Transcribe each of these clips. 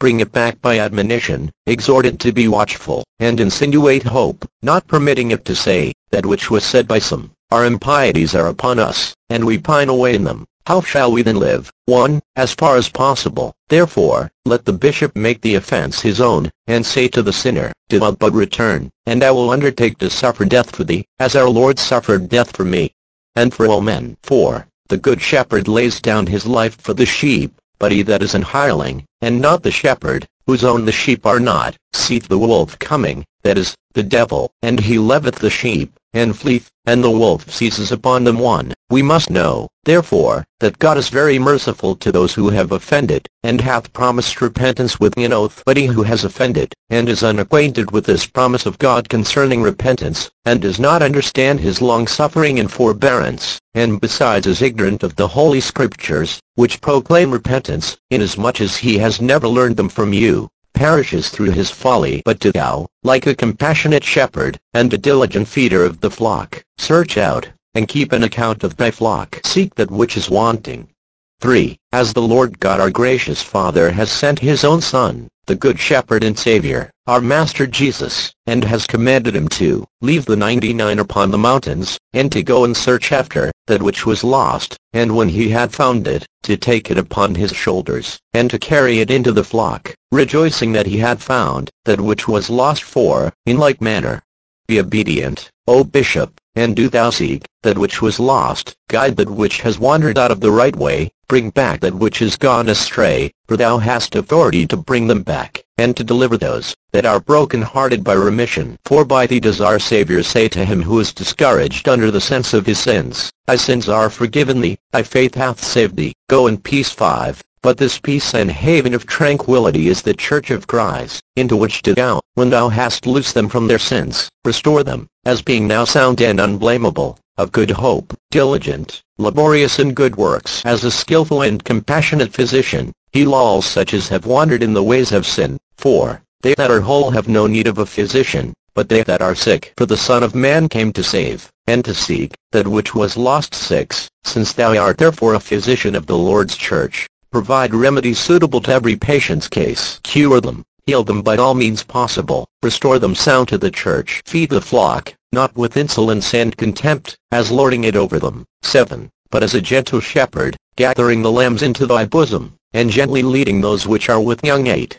bring it back by admonition, exhort it to be watchful, and insinuate hope, not permitting it to say, that which was said by some, our impieties are upon us, and we pine away in them. How shall we then live? 1. As far as possible, therefore, let the bishop make the offense his own, and say to the sinner, Do thou but return, and I will undertake to suffer death for thee, as our Lord suffered death for me, and for all men. 4. The good shepherd lays down his life for the sheep, but he that is an hireling, and not the shepherd, whose own the sheep are not, seeth the wolf coming, that is, the devil, and he leaveth the sheep, and fleeth, and the wolf seizes upon them. 1. We must know, therefore, that God is very merciful to those who have offended, and hath promised repentance with an oath. But he who has offended, and is unacquainted with this promise of God concerning repentance, and does not understand his long-suffering and forbearance, and besides is ignorant of the Holy Scriptures, which proclaim repentance, inasmuch as he has never learned them from you, perishes through his folly. But do thou, like a compassionate shepherd, and a diligent feeder of the flock, search out, and keep an account of thy flock. Seek that which is wanting. 3. As the Lord God our gracious Father has sent his own Son, the Good Shepherd and Savior, our Master Jesus, and has commanded him to leave the 99 upon the mountains, and to go and search after that which was lost, and when he had found it, to take it upon his shoulders, and to carry it into the flock, rejoicing that he had found that which was lost. For, in like manner, be obedient, O bishop, and do thou seek that which was lost, guide that which has wandered out of the right way, bring back that which is gone astray, for thou hast authority to bring them back, and to deliver those that are broken-hearted by remission. For by thee does our Savior say to him who is discouraged under the sense of his sins, Thy sins are forgiven thee, thy faith hath saved thee. Go in peace. 5. But this peace and haven of tranquility is the Church of Christ, into which do thou, when thou hast loosed them from their sins, restore them, as being now sound and unblameable, of good hope, diligent, laborious in good works. As a skillful and compassionate physician, heal all such as have wandered in the ways of sin. 4. They that are whole have no need of a physician, but they that are sick. For the Son of Man came to save, and to seek, that which was lost. 6. Since thou art therefore a physician of the Lord's church, provide remedies suitable to every patient's case. Cure them, heal them by all means possible, restore them sound to the church. Feed the flock, not with insolence and contempt, as lording it over them. 7. But as a gentle shepherd, gathering the lambs into thy bosom, and gently leading those which are with young. 8.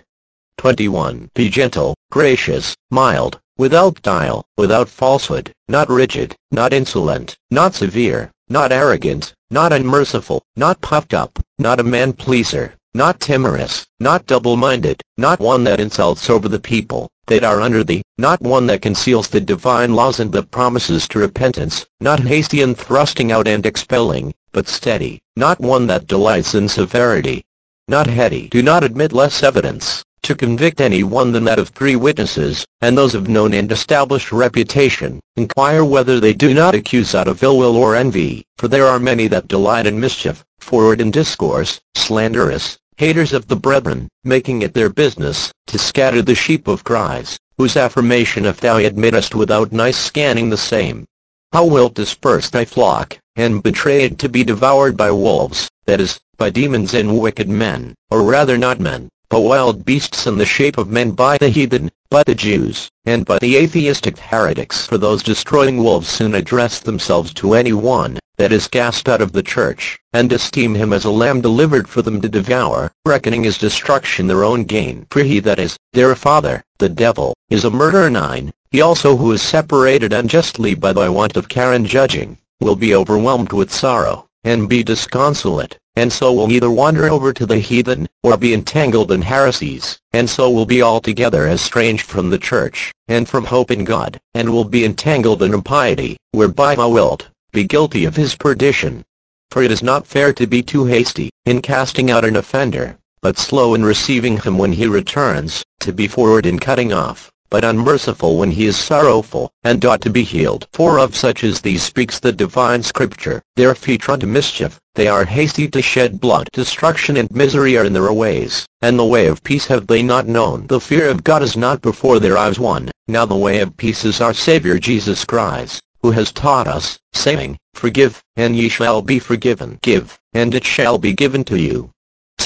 21. Be gentle, gracious, mild, without guile, without falsehood, not rigid, not insolent, not severe, not arrogant, not unmerciful, not puffed up, not a man-pleaser, not timorous, not double-minded, not one that insults over the people that are under thee, not one that conceals the divine laws and the promises to repentance, not hasty in thrusting out and expelling, but steady, not one that delights in severity, not heady. Do not admit less evidence to convict any one than that of 3 witnesses, and those of known and established reputation. Inquire whether they do not accuse out of ill will or envy, for there are many that delight in mischief, forward in discourse, slanderous, haters of the brethren, making it their business to scatter the sheep of Christ, whose affirmation if thou admittest without nice scanning the same, how wilt disperse thy flock, and betray it to be devoured by wolves, that is, by demons and wicked men, or rather not men, but wild beasts in the shape of men, by the heathen, by the Jews, and by the atheistic heretics. For those destroying wolves soon address themselves to any one that is cast out of the church, and esteem him as a lamb delivered for them to devour, reckoning his destruction their own gain. For he that is their father, the devil, is a murderer. 9. He also who is separated unjustly by thy want of care and judging, will be overwhelmed with sorrow, and be disconsolate, and so will either wander over to the heathen, or be entangled in heresies, and so will be altogether estranged from the church, and from hope in God, and will be entangled in impiety, whereby thou wilt be guilty of his perdition. For it is not fair to be too hasty in casting out an offender, but slow in receiving him when he returns, to be forward in cutting off, but unmerciful when he is sorrowful, and ought to be healed. For of such as these speaks the divine Scripture, their feet run to mischief, they are hasty to shed blood. Destruction and misery are in their ways, and the way of peace have they not known. The fear of God is not before their eyes. 1. Now the way of peace is our Savior Jesus Christ, who has taught us, saying, Forgive, and ye shall be forgiven. Give, and it shall be given to you. 2.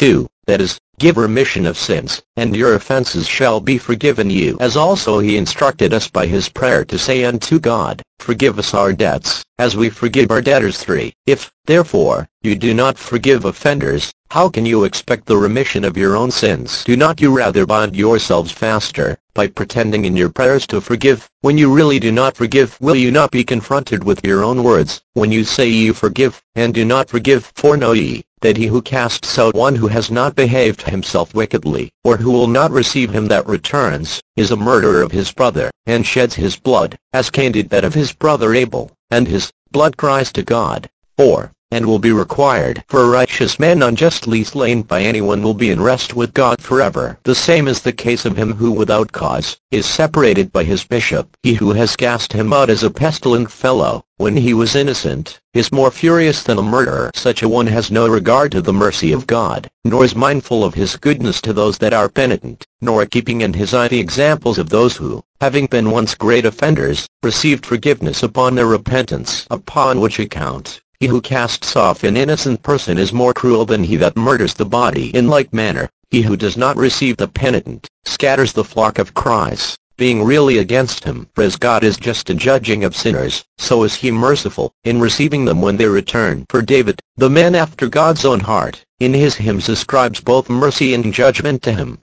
that is, give remission of sins, and your offenses shall be forgiven you. As also he instructed us by his prayer to say unto God, Forgive us our debts, as we forgive our debtors. 3. If, therefore, you do not forgive offenders, how can you expect the remission of your own sins? Do not you rather bind yourselves faster, by pretending in your prayers to forgive, when you really do not forgive? Will you not be confronted with your own words, when you say you forgive, and do not forgive? For know ye, that he who casts out one who has not behaved himself wickedly, or who will not receive him that returns, is a murderer of his brother, and sheds his blood, as Cain did that of his brother Abel, and his blood cries to God. 4. And will be required. For a righteous man unjustly slain by anyone will be in rest with God forever. The same is the case of him who without cause is separated by his bishop. He who has cast him out as a pestilent fellow, when he was innocent, is more furious than a murderer. Such a one has no regard to the mercy of God, nor is mindful of his goodness to those that are penitent, nor keeping in his eye the examples of those who, having been once great offenders, received forgiveness upon their repentance. Upon which account, he who casts off an innocent person is more cruel than he that murders the body. In like manner, he who does not receive the penitent, scatters the flock of Christ, being really against him. For as God is just in judging of sinners, so is he merciful, in receiving them when they return. For David, the man after God's own heart, in his hymns ascribes both mercy and judgment to him.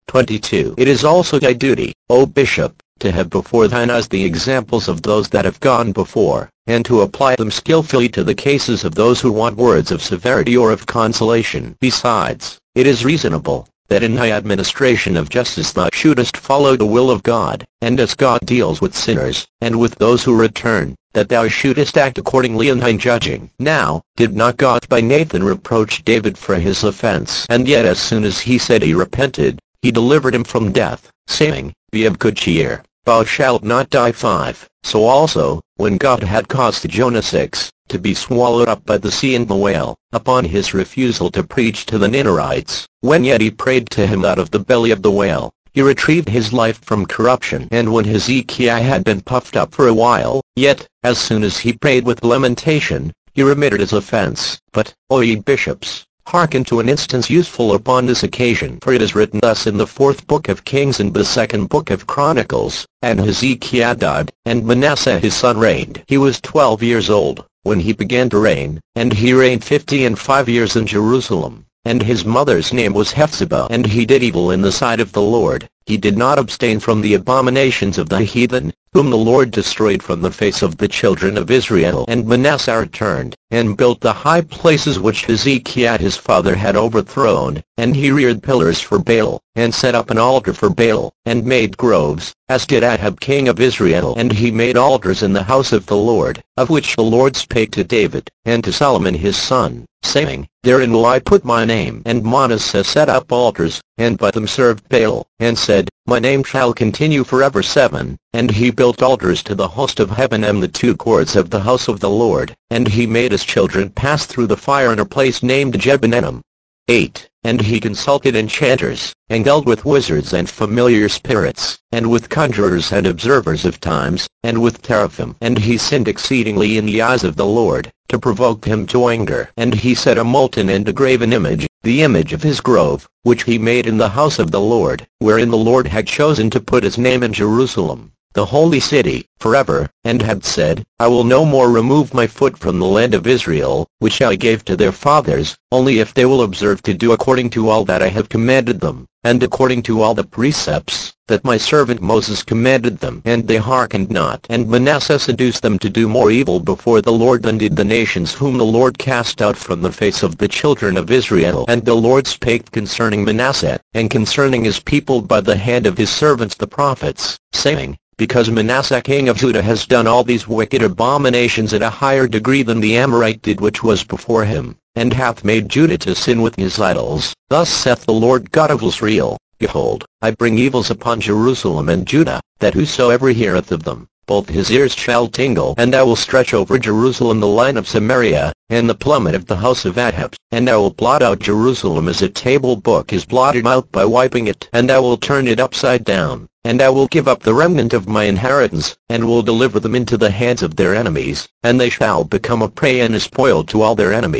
22. It is also thy duty, O bishop, to have before thine eyes the examples of those that have gone before, and to apply them skillfully to the cases of those who want words of severity or of consolation. Besides, it is reasonable, that in thy administration of justice thou shouldest follow the will of God, and as God deals with sinners, and with those who return, that thou shouldest act accordingly in thy judging. Now, did not God by Nathan reproach David for his offense? And yet as soon as he said he repented, he delivered him from death, saying, Be of good cheer, thou shalt not die. 5. So also, when God had caused Jonah 6, to be swallowed up by the sea and the whale, upon his refusal to preach to the Ninevites, when yet he prayed to him out of the belly of the whale, he retrieved his life from corruption. And when Hezekiah had been puffed up for a while, yet, as soon as he prayed with lamentation, he remitted his offense. But, O ye bishops, hearken to an instance useful upon this occasion. For it is written thus in the 4th book of Kings and the 2nd book of Chronicles, And Hezekiah died, and Manasseh his son reigned. He was 12 years old when he began to reign, and he reigned 55 years in Jerusalem. And his mother's name was Hephzibah. And he did evil in the sight of the Lord. He did not abstain from the abominations of the heathen, whom the Lord destroyed from the face of the children of Israel. And Manasseh returned, and built the high places which Hezekiah his father had overthrown, and he reared pillars for Baal, and set up an altar for Baal, and made groves, as did Ahab king of Israel. And he made altars in the house of the Lord, of which the Lord spake to David, and to Solomon his son, saying, Therein will I put my name. And Manasseh set up altars, and by them served Baal, and said, My name shall continue forever. 7. And he built altars to the host of heaven and the 2 courts of the house of the Lord, and he made his children pass through the fire in a place named Jebnenem. 8. And he consulted enchanters, and dealt with wizards and familiar spirits, and with conjurers and observers of times, and with teraphim. And he sinned exceedingly in the eyes of the Lord, to provoke him to anger. And he set a molten and a graven image, the image of his grove, which he made in the house of the Lord, wherein the Lord had chosen to put his name in Jerusalem, the holy city, forever, and had said, I will no more remove my foot from the land of Israel, which I gave to their fathers, only if they will observe to do according to all that I have commanded them, and according to all the precepts that my servant Moses commanded them. And they hearkened not. And Manasseh seduced them to do more evil before the Lord than did the nations whom the Lord cast out from the face of the children of Israel. And the Lord spake concerning Manasseh, and concerning his people by the hand of his servants the prophets, saying, Because Manasseh king of Judah has done all these wicked abominations at a higher degree than the Amorite did which was before him, and hath made Judah to sin with his idols, thus saith the Lord God of Israel, Behold, I bring evils upon Jerusalem and Judah, that whosoever heareth of them, both his ears shall tingle. And I will stretch over Jerusalem the line of Samaria, and the plummet of the house of Ahab. And I will blot out Jerusalem as a table book is blotted out by wiping it. And I will turn it upside down, and I will give up the remnant of my inheritance, and will deliver them into the hands of their enemies, and they shall become a prey and a spoil to all their enemies,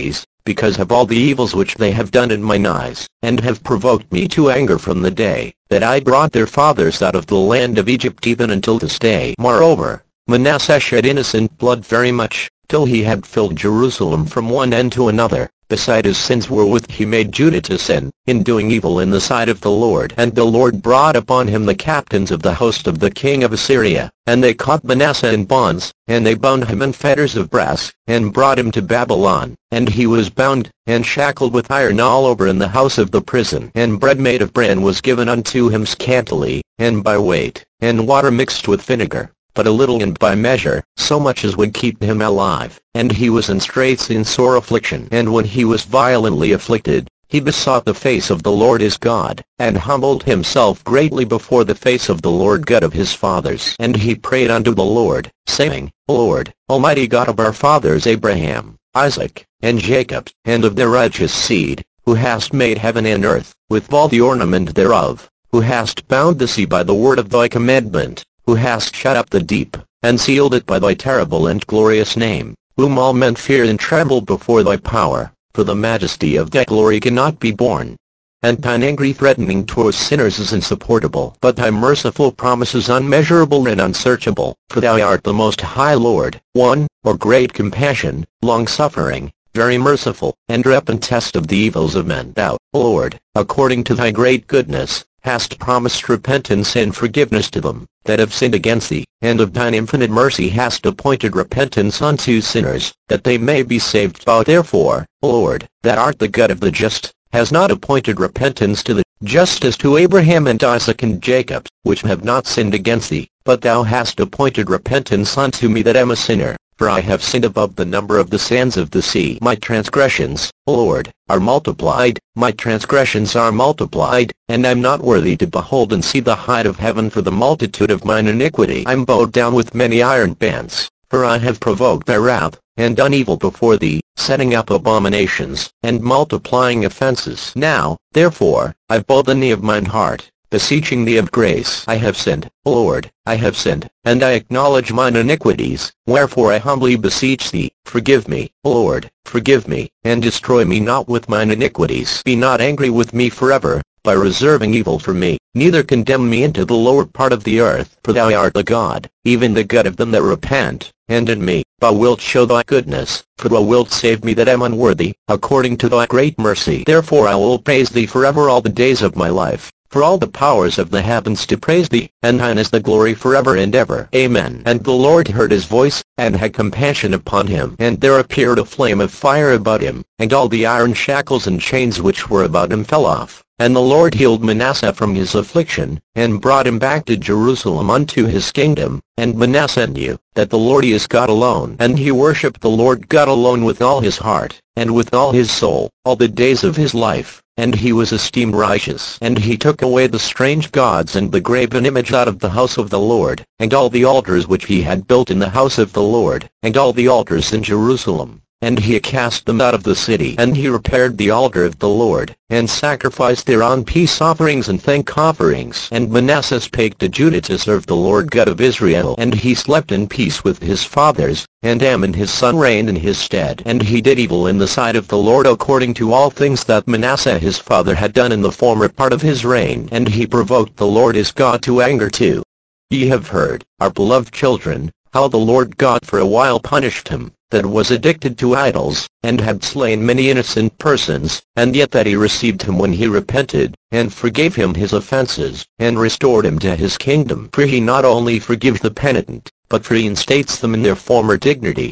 because of all the evils which they have done in mine eyes, and have provoked me to anger from the day that I brought their fathers out of the land of Egypt even until this day. Moreover, Manasseh shed innocent blood very much, till he had filled Jerusalem from one end to another. Beside his sins wherewith he made Judah to sin, in doing evil in the sight of the Lord. And the Lord brought upon him the captains of the host of the king of Assyria, and they caught Manasseh in bonds, and they bound him in fetters of brass, and brought him to Babylon. And he was bound, and shackled with iron all over in the house of the prison. And bread made of bran was given unto him scantily, and by weight, and water mixed with vinegar, but a little and by measure, so much as would keep him alive. And he was in straits in sore affliction. And when he was violently afflicted, he besought the face of the Lord his God, and humbled himself greatly before the face of the Lord God of his fathers. And he prayed unto the Lord, saying, Lord, Almighty God of our fathers Abraham, Isaac, and Jacob, and of their righteous seed, who hast made heaven and earth, with all the ornament thereof, who hast bound the sea by the word of thy commandment, who hast shut up the deep, and sealed it by thy terrible and glorious name, whom all men fear and tremble before thy power, for the majesty of thy glory cannot be borne. And thine angry threatening towards sinners is insupportable, but thy merciful promises unmeasurable and unsearchable. For thou art the most high Lord, one, or great compassion, long-suffering, very merciful, and repentest of the evils of men. Thou, Lord, according to thy great goodness, hast promised repentance and forgiveness to them that have sinned against thee, and of thine infinite mercy hast appointed repentance unto sinners, that they may be saved. Thou therefore, Lord, that art the God of the just, has not appointed repentance to the just as to Abraham and Isaac and Jacob, which have not sinned against thee, but thou hast appointed repentance unto me that am a sinner. For I have sinned above the number of the sands of the sea. My transgressions, Lord, are multiplied, my transgressions are multiplied, and I am not worthy to behold and see the height of heaven for the multitude of mine iniquity. I am bowed down with many iron bands, for I have provoked thy wrath, and done evil before thee, setting up abominations, and multiplying offenses. Now, therefore, I bow the knee of mine heart, beseeching thee of grace. I have sinned, Lord, I have sinned, and I acknowledge mine iniquities. Wherefore I humbly beseech thee, forgive me, Lord, forgive me, and destroy me not with mine iniquities. Be not angry with me forever, by reserving evil for me, neither condemn me into the lower part of the earth. For thou art the God, even the God of them that repent, and in me thou wilt show thy goodness, for thou wilt save me that am unworthy, according to thy great mercy. Therefore I will praise thee forever all the days of my life. For all the powers of the heavens to praise thee, and thine is the glory forever and ever. Amen. And the Lord heard his voice, and had compassion upon him. And there appeared a flame of fire about him, and all the iron shackles and chains which were about him fell off. And the Lord healed Manasseh from his affliction, and brought him back to Jerusalem unto his kingdom. And Manasseh knew that the Lord is God alone. And he worshipped the Lord God alone with all his heart, and with all his soul, all the days of his life. And he was esteemed righteous. And he took away the strange gods and the graven image out of the house of the Lord, and all the altars which he had built in the house of the Lord, and all the altars in Jerusalem. And he cast them out of the city. And he repaired the altar of the Lord, and sacrificed thereon peace offerings and thank offerings. And Manasseh spake to Judah to serve the Lord God of Israel. And he slept in peace with his fathers, and Amon his son reigned in his stead. And he did evil in the sight of the Lord according to all things that Manasseh his father had done in the former part of his reign. And he provoked the Lord his God to anger too. Ye have heard, our beloved children, how the Lord God for a while punished him that was addicted to idols, and had slain many innocent persons, and yet that he received him when he repented, and forgave him his offenses, and restored him to his kingdom. For he not only forgives the penitent, but reinstates them in their former dignity.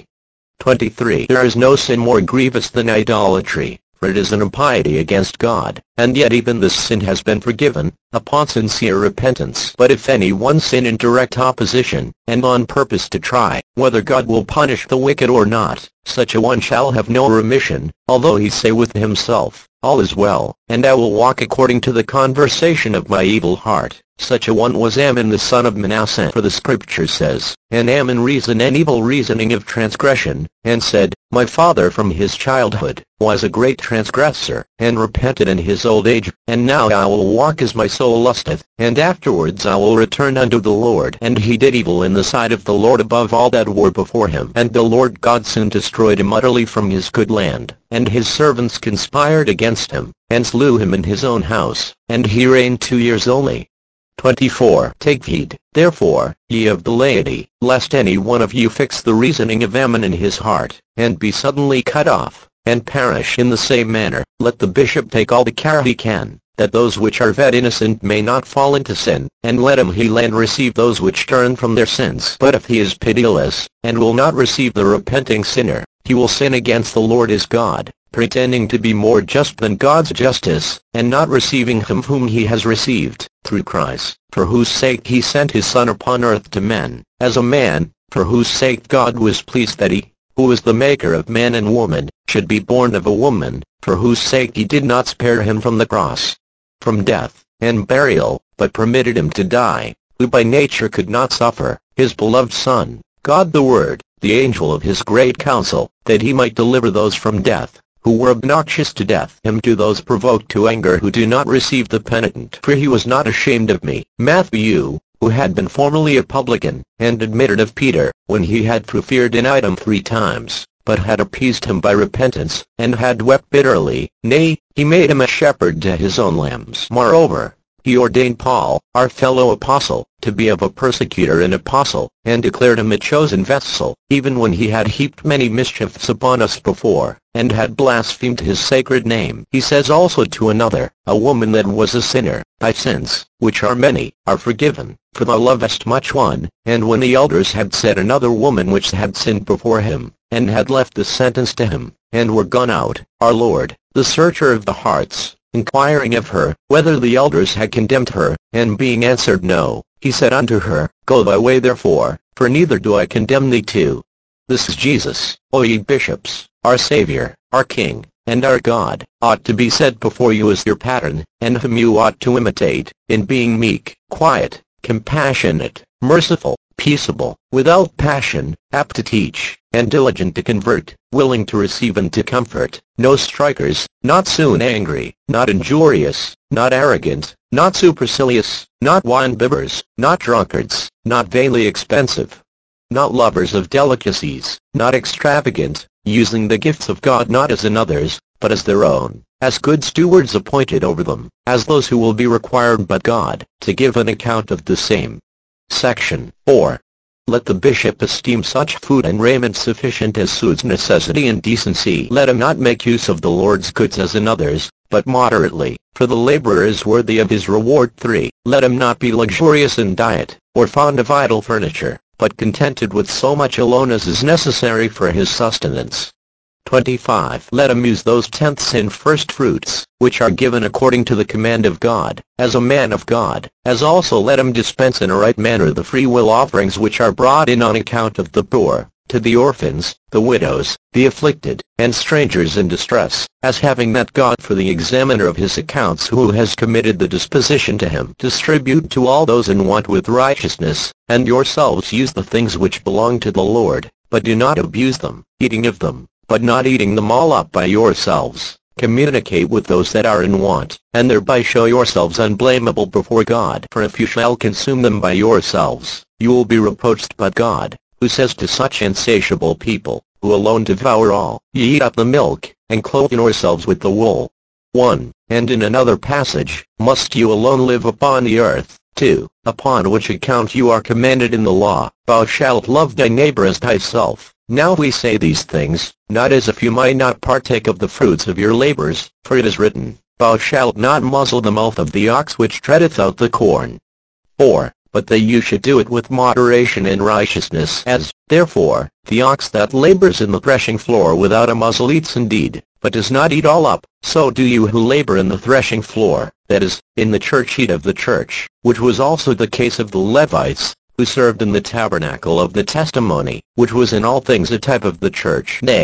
23. There is no sin more grievous than idolatry, for it is an impiety against God, and yet even this sin has been forgiven, upon sincere repentance. But if any one sin in direct opposition, and on purpose to try whether God will punish the wicked or not, such a one shall have no remission, although he say with himself, all is well, and I will walk according to the conversation of my evil heart. Such a one was Ammon the son of Manasseh. For the Scripture says, And Ammon reasoned an evil reasoning of transgression, and said, My father from his childhood was a great transgressor, and repented in his old age, and now I will walk as my soul lusteth, and afterwards I will return unto the Lord. And he did evil in the sight of the Lord above all that were before him. And the Lord God soon destroyed him utterly from his good land, and his servants conspired against him, and slew him in his own house, and he reigned 2 years only. 24. Take heed, therefore, ye of the laity, lest any one of you fix the reasoning of Ammon in his heart, and be suddenly cut off, and perish in the same manner. Let the bishop take all the care he can, that those which are vet innocent may not fall into sin, and let him heal and receive those which turn from their sins. But if he is pitiless, and will not receive the repenting sinner, he will sin against the Lord his God, pretending to be more just than God's justice, and not receiving him whom he has received, through Christ, for whose sake he sent his Son upon earth to men, as a man, for whose sake God was pleased that he, who is the maker of man and woman, should be born of a woman, for whose sake he did not spare him from the cross, from death, and burial, but permitted him to die, who by nature could not suffer, his beloved Son, God the Word, the angel of his great counsel, that he might deliver those from death, who were obnoxious to death, him to those provoked to anger who do not receive the penitent. For he was not ashamed of me. Matthew, who had been formerly a publican, and admitted of Peter, when he had preferred in item 3 times, but had appeased him by repentance, and had wept bitterly, nay, he made him a shepherd to his own lambs. Moreover, he ordained Paul, our fellow apostle, to be of a persecutor and apostle, and declared him a chosen vessel, even when he had heaped many mischiefs upon us before, and had blasphemed his sacred name. He says also to another, a woman that was a sinner, Thy sins, which are many, are forgiven, for thou lovest much one. And when the elders had said another woman which had sinned before him, and had left the sentence to him, and were gone out, our Lord, the searcher of the hearts, inquiring of her, whether the elders had condemned her, and being answered no, he said unto her, Go thy way therefore, for neither do I condemn thee too. This is Jesus, O ye bishops, our Savior, our King, and our God, ought to be set before you as your pattern, and whom you ought to imitate, in being meek, quiet, compassionate, merciful, peaceable, without passion, apt to teach, and diligent to convert, willing to receive and to comfort, no strikers, not soon angry, not injurious, not arrogant, not supercilious, not wine-bibbers, not drunkards, not vainly expensive, not lovers of delicacies, not extravagant, using the gifts of God not as another's, but as their own, as good stewards appointed over them, as those who will be required by God, to give an account of the same. Section 4. Let the bishop esteem such food and raiment sufficient as suits necessity and decency. Let him not make use of the Lord's goods as in others, but moderately, for the laborer is worthy of his reward. 3. Let him not be luxurious in diet, or fond of idle furniture, but contented with so much alone as is necessary for his sustenance. 25. Let him use those tenths and first fruits, which are given according to the command of God, as a man of God, as also let him dispense in a right manner the free will offerings which are brought in on account of the poor, to the orphans, the widows, the afflicted, and strangers in distress, as having met God for the examiner of his accounts who has committed the disposition to him. Distribute to all those in want with righteousness, and yourselves use the things which belong to the Lord, but do not abuse them, eating of them, but not eating them all up by yourselves. Communicate with those that are in want, and thereby show yourselves unblameable before God. For if you shall consume them by yourselves, you will be reproached by God, who says to such insatiable people, who alone devour all, Ye eat up the milk, and clothe yourselves with the wool. 1. And in another passage, Must you alone live upon the earth? 2. Upon which account you are commanded in the law, Thou shalt love thy neighbor as thyself. Now we say these things, not as if you might not partake of the fruits of your labors, for it is written, Thou shalt not muzzle the mouth of the ox which treadeth out the corn. 4. But that you should do it with moderation and righteousness, as, therefore, the ox that labors in the threshing floor without a muzzle eats indeed, but does not eat all up, so do you who labor in the threshing floor, that is, in the church eat of the church, which was also the case of the Levites, who served in the tabernacle of the testimony, which was in all things a type of the church. Nay,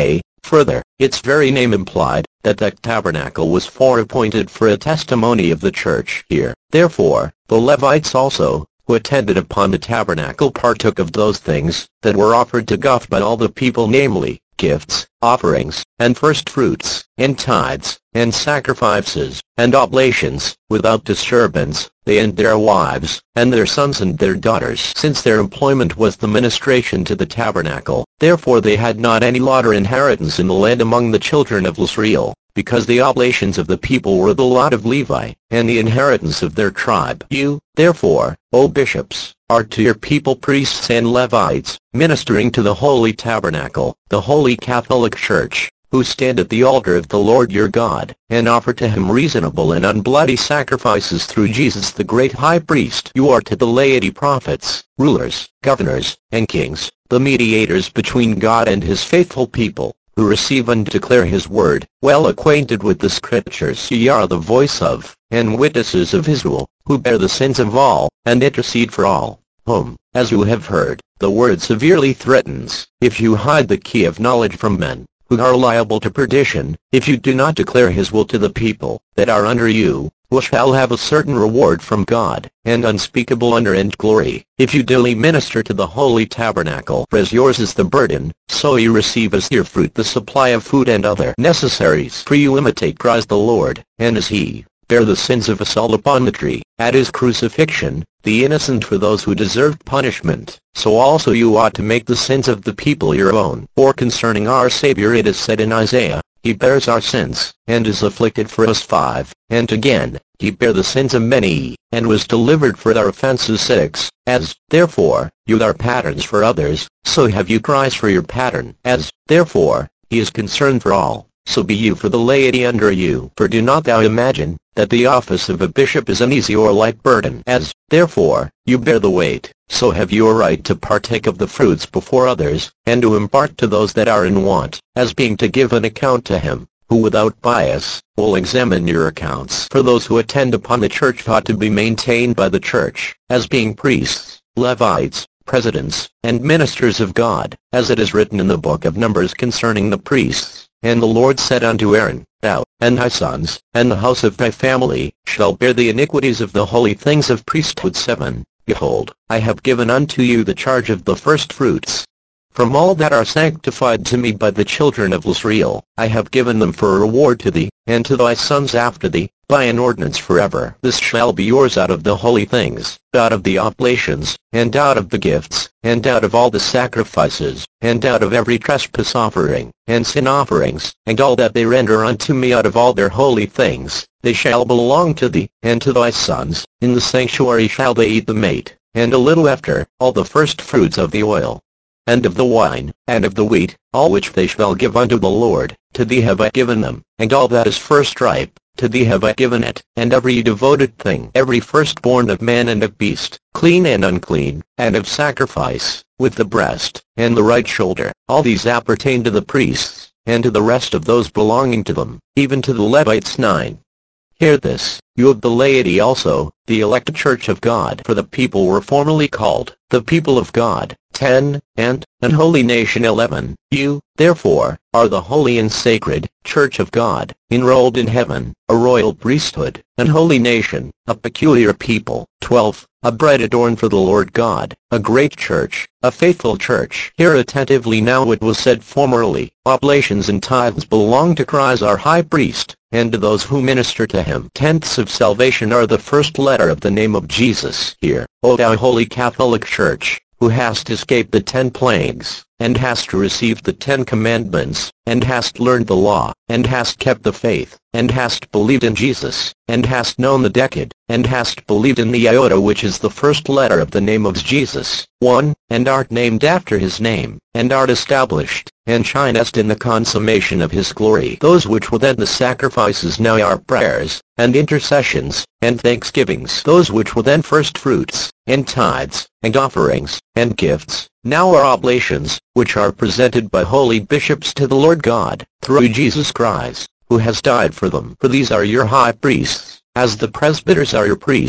Further, its very name implied that the tabernacle was foreappointed for a testimony of the church here. Therefore, the Levites also, who attended upon the tabernacle, partook of those things that were offered to God by all the people, namely, gifts, offerings, and firstfruits, and tithes, and sacrifices, and oblations, without disturbance, they and their wives, and their sons and their daughters, since their employment was the ministration to the tabernacle. Therefore they had not any lot or inheritance in the land among the children of Israel, because the oblations of the people were the lot of Levi, and the inheritance of their tribe. You, therefore, O bishops, are to your people priests and Levites, ministering to the holy tabernacle, the holy Catholic Church, who stand at the altar of the Lord your God, and offer to him reasonable and unbloody sacrifices through Jesus the great high priest. You are to the laity prophets, rulers, governors, and kings, the mediators between God and his faithful people, who receive and declare his word, well acquainted with the Scriptures. Ye are the voice of, and witnesses of his will, who bear the sins of all, and intercede for all, whom, as you have heard, the word severely threatens, if you hide the key of knowledge from men, who are liable to perdition, if you do not declare his will to the people that are under you, who shall have a certain reward from God, and unspeakable honor and glory, if you daily minister to the holy tabernacle. For as yours is the burden, so you receive as your fruit the supply of food and other necessaries. For you imitate Christ the Lord, and as he bare the sins of us all upon the tree, at his crucifixion, the innocent for those who deserved punishment, so also you ought to make the sins of the people your own. For concerning our Savior it is said in Isaiah, he bears our sins, and is afflicted for us. 5. And again, he bare the sins of many, and was delivered for our offenses. 6. As, therefore, you are patterns for others, so have you Christ for your pattern. As, therefore, he is concerned for all, so be you for the laity under you. For do not thou imagine that the office of a bishop is an easy or light burden. As, therefore, you bear the weight, so have you a right to partake of the fruits before others, and to impart to those that are in want, as being to give an account to him, who without bias will examine your accounts. For those who attend upon the church ought to be maintained by the church, as being priests, Levites, presidents, and ministers of God, as it is written in the book of Numbers concerning the priests. And the Lord said unto Aaron, Thou, and thy sons, and the house of thy family, shall bear the iniquities of the holy things of priesthood. 7. Behold, I have given unto you the charge of the firstfruits. From all that are sanctified to me by the children of Israel, I have given them for a reward to thee, and to thy sons after thee, by an ordinance forever. This shall be yours out of the holy things, out of the oblations, and out of the gifts, and out of all the sacrifices, and out of every trespass offering, and sin offerings, and all that they render unto me out of all their holy things, they shall belong to thee, and to thy sons. In the sanctuary shall they eat the mate, and a little after, all the firstfruits of the oil, and of the wine, and of the wheat, all which they shall give unto the Lord. To thee have I given them, and all that is first ripe, to thee have I given it, and every devoted thing, every firstborn of man and of beast, clean and unclean, and of sacrifice, with the breast, and the right shoulder, all these appertain to the priests, and to the rest of those belonging to them, even to the Levites. 9. Hear this, you of the laity also, the elect church of God. For the people were formerly called, the people of God. 10. And, an holy nation. 11. You, therefore, are the holy and sacred church of God, enrolled in heaven, a royal priesthood, an holy nation, a peculiar people. 12. A bride adorned for the Lord God, a great church, a faithful church. Hear attentively now what was said formerly. Oblations and tithes belong to Christ our high priest, and to those who minister to him. Tenths of salvation are the first letter of the name of Jesus. Hear, O thou holy Catholic Church, who hast escaped the 10 plagues, and hast received the 10 commandments, and hast learned the law, and hast kept the faith, and hast believed in Jesus, and hast known the Decad, and hast believed in the Iota, which is the first letter of the name of Jesus. 1. And art named after his name, and art established, and shinest in the consummation of his glory. Those which were then the sacrifices now are prayers, and intercessions, and thanksgivings. Those which were then firstfruits, and tithes, and offerings, and gifts, now are oblations, which are presented by holy bishops to the Lord God, through Jesus Christ, who has died for them. For these are your high priests, as the presbyters are your priests,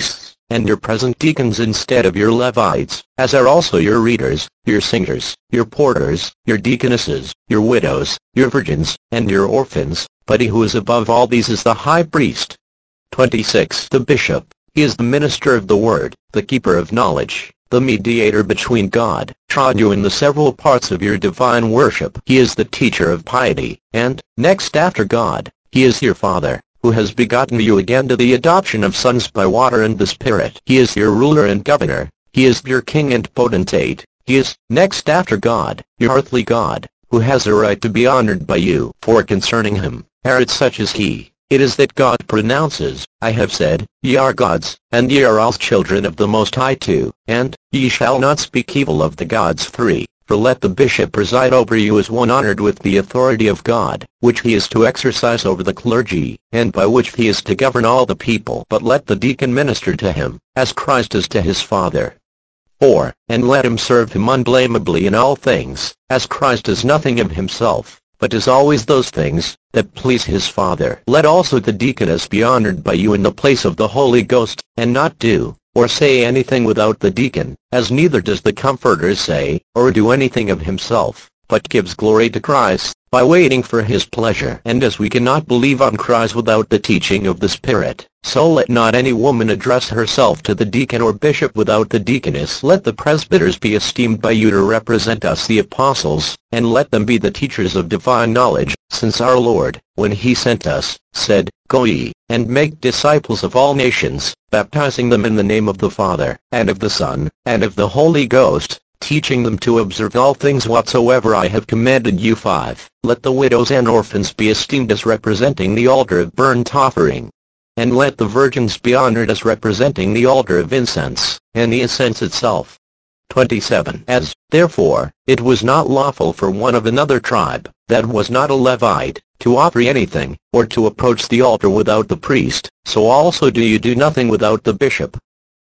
and your present deacons instead of your Levites, as are also your readers, your singers, your porters, your deaconesses, your widows, your virgins, and your orphans, but he who is above all these is the high priest. 26. The bishop, he is the minister of the word, the keeper of knowledge, the mediator between God, you in the several parts of your divine worship. He is the teacher of piety, and, next after God, he is your Father, who has begotten you again to the adoption of sons by water and the Spirit. He is your ruler and governor, he is your king and potentate, he is, next after God, your earthly God, who has a right to be honored by you. For concerning him, ere such as he, it is that God pronounces, I have said, ye are gods, and ye are all children of the Most High 2, and, ye shall not speak evil of the gods 3. For let the bishop preside over you as one honored with the authority of God, which he is to exercise over the clergy, and by which he is to govern all the people. But let the deacon minister to him, as Christ is to his Father. 4. And let him serve him unblameably in all things, as Christ does nothing of himself, but does always those things that please his Father. Let also the deaconess be honored by you in the place of the Holy Ghost, and not do, or say anything without the deacon, as neither does the Comforter say, or do anything of himself, but gives glory to Christ, by waiting for his pleasure. And as we cannot believe on Christ without the teaching of the Spirit, so let not any woman address herself to the deacon or bishop without the deaconess. Let the presbyters be esteemed by you to represent us the apostles, and let them be the teachers of divine knowledge, since our Lord, when he sent us, said, Go ye, and make disciples of all nations, baptizing them in the name of the Father, and of the Son, and of the Holy Ghost, teaching them to observe all things whatsoever I have commanded you. 5. Let the widows and orphans be esteemed as representing the altar of burnt offering. And let the virgins be honored as representing the altar of incense, and the incense itself. 27. As, therefore, it was not lawful for one of another tribe, that was not a Levite, to offer anything, or to approach the altar without the priest, so also do you do nothing without the bishop.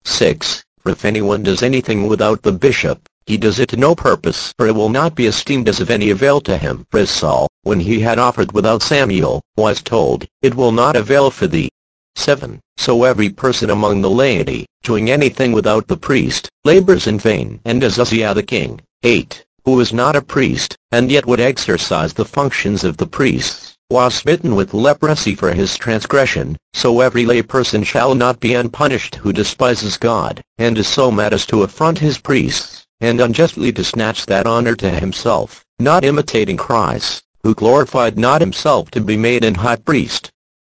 6. For if anyone does anything without the bishop, he does it to no purpose, for it will not be esteemed as of any avail to him. For as Saul, when he had offered without Samuel, was told, It will not avail for thee. 7. So every person among the laity, doing anything without the priest, labors in vain. And as Uzziah the king, 8, who was not a priest, and yet would exercise the functions of the priests, was smitten with leprosy for his transgression, so every lay person shall not be unpunished who despises God, and is so mad as to affront his priests, and unjustly to snatch that honor to himself, not imitating Christ, who glorified not himself to be made an high priest.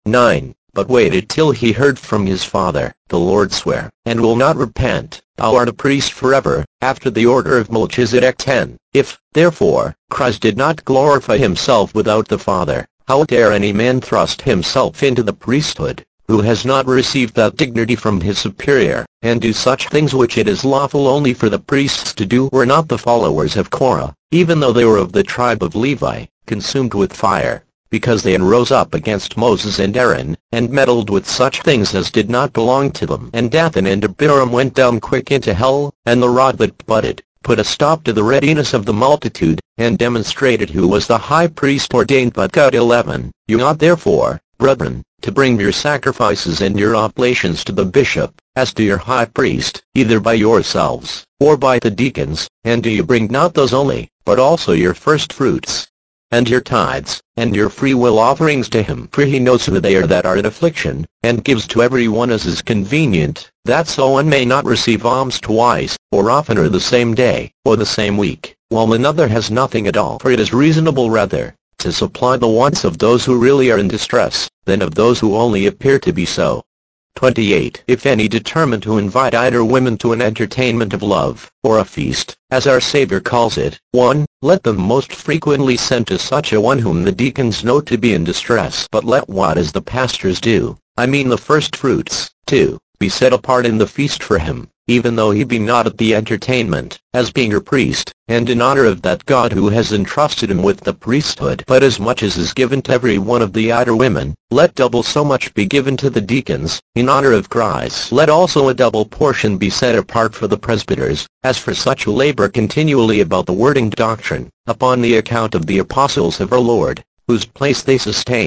9. But waited till he heard from his Father. The Lord sware, and will not repent, Thou art a priest forever, after the order of Melchizedek. 10. If, therefore, Christ did not glorify himself without the Father, how dare any man thrust himself into the priesthood, who has not received that dignity from his superior, and do such things which it is lawful only for the priests to do? Were not the followers of Korah, even though they were of the tribe of Levi, consumed with fire, because they rose up against Moses and Aaron, and meddled with such things as did not belong to them? And Dathan and Abiram went down quick into hell, and the rod that budded put a stop to the readiness of the multitude, and demonstrated who was the high priest ordained by God. 11. You ought therefore, brethren, to bring your sacrifices and your oblations to the bishop, as to your high priest, either by yourselves, or by the deacons. And do you bring not those only, but also your first fruits, and your tithes, and your freewill offerings to him? For he knows who they are that are in affliction, and gives to every one as is convenient, that so one may not receive alms twice, or oftener the same day, or the same week, while another has nothing at all. For it is reasonable rather to supply the wants of those who really are in distress, than of those who only appear to be so. 28. If any determine to invite either women to an entertainment of love, or a feast, as our Savior calls it, 1. Let them most frequently send to such a one whom the deacons know to be in distress. But let what as the pastors do, I mean the first fruits, 2, be set apart in the feast for him, even though he be not at the entertainment, as being your priest, and in honor of that God who has entrusted him with the priesthood. But as much as is given to every one of the idle women, let double so much be given to the deacons, in honor of Christ. Let also a double portion be set apart for the presbyters, as for such who labor continually about the word and doctrine, upon the account of the apostles of our Lord, whose place they sustain,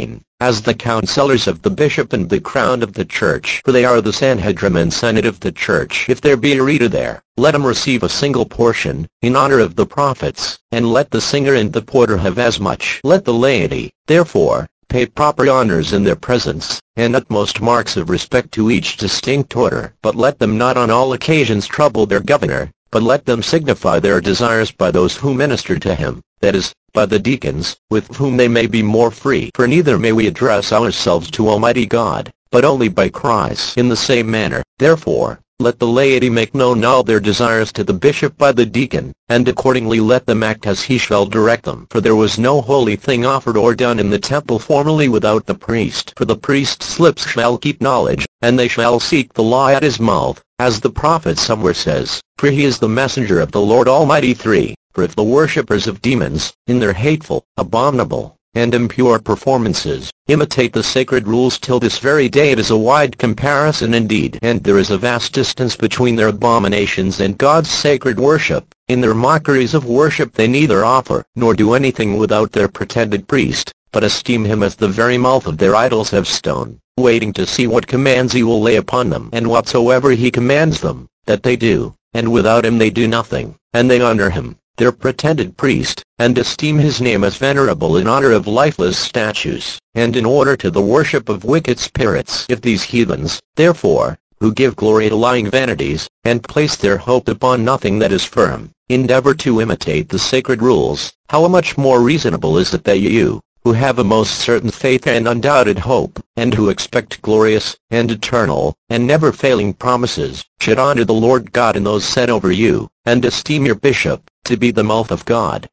as the counselors of the bishop and the crown of the church, for they are the Sanhedrim and Senate of the church. If there be a reader there, let him receive a single portion, in honor of the prophets, and let the singer and the porter have as much. Let the laity, therefore, pay proper honors in their presence, and utmost marks of respect to each distinct order. But let them not on all occasions trouble their governor, but let them signify their desires by those who minister to him, that is, by the deacons, with whom they may be more free. For neither may we address ourselves to Almighty God, but only by cries. In the same manner, therefore, let the laity make known all their desires to the bishop by the deacon, and accordingly let them act as he shall direct them. For there was no holy thing offered or done in the temple formerly without the priest. For the priest's lips shall keep knowledge, and they shall seek the law at his mouth, as the prophet somewhere says, for he is the messenger of the Lord Almighty. 3. For if the worshippers of demons, in their hateful, abominable, and impure performances, imitate the sacred rules till this very day, it is a wide comparison indeed, and there is a vast distance between their abominations and God's sacred worship. In their mockeries of worship they neither offer nor do anything without their pretended priest, but esteem him as the very mouth of their idols of stone, waiting to see what commands he will lay upon them, and whatsoever he commands them, that they do, and without him they do nothing, and they honor him, their pretended priest, and esteem his name as venerable in honor of lifeless statues, and in order to the worship of wicked spirits. If these heathens, therefore, who give glory to lying vanities, and place their hope upon nothing that is firm, endeavor to imitate the sacred rules, how much more reasonable is it that you, who have a most certain faith and undoubted hope, and who expect glorious, and eternal, and never-failing promises, should honor the Lord God in those set over you, and esteem your bishop to be the mouth of God.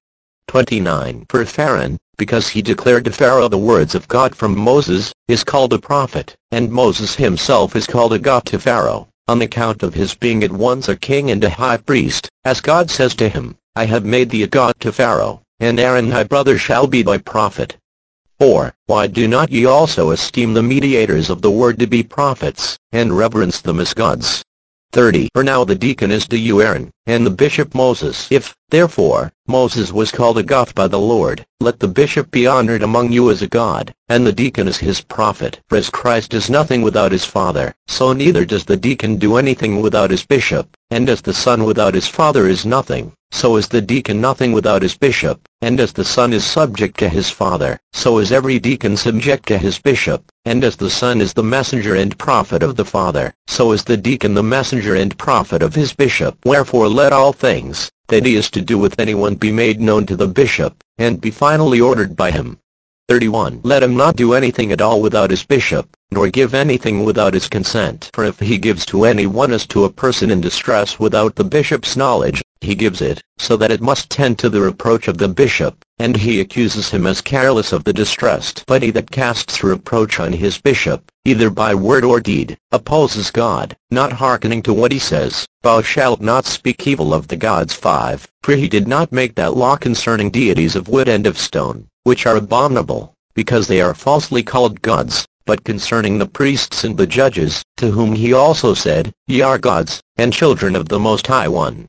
29. For if Aaron, because he declared to Pharaoh the words of God from Moses, is called a prophet, and Moses himself is called a God to Pharaoh, on account of his being at once a king and a high priest, as God says to him, I have made thee a God to Pharaoh, and Aaron thy brother shall be thy prophet. 4. Why do not ye also esteem the mediators of the word to be prophets, and reverence them as gods? 30. For now the deacon is to you Aaron, and the bishop Moses. If, therefore, Moses was called a God by the Lord, let the bishop be honored among you as a God, and the deacon as his prophet. For as Christ is nothing without his Father, so neither does the deacon do anything without his bishop, and as the Son without his Father is nothing, so is the deacon nothing without his bishop, and as the Son is subject to his Father, so is every deacon subject to his bishop, and as the Son is the messenger and prophet of the Father, so is the deacon the messenger and prophet of his bishop. Wherefore let all things that he is to do with anyone be made known to the bishop, and be finally ordered by him. 31. Let him not do anything at all without his bishop, nor give anything without his consent. For if he gives to anyone as to a person in distress without the bishop's knowledge, he gives it, so that it must tend to the reproach of the bishop, and he accuses him as careless of the distressed. But he that casts reproach on his bishop, either by word or deed, opposes God, not hearkening to what he says. Thou shalt not speak evil of the gods. 5. For he did not make that law concerning deities of wood and of stone, which are abominable, because they are falsely called gods, but concerning the priests and the judges, to whom he also said, Ye are gods, and children of the Most High One.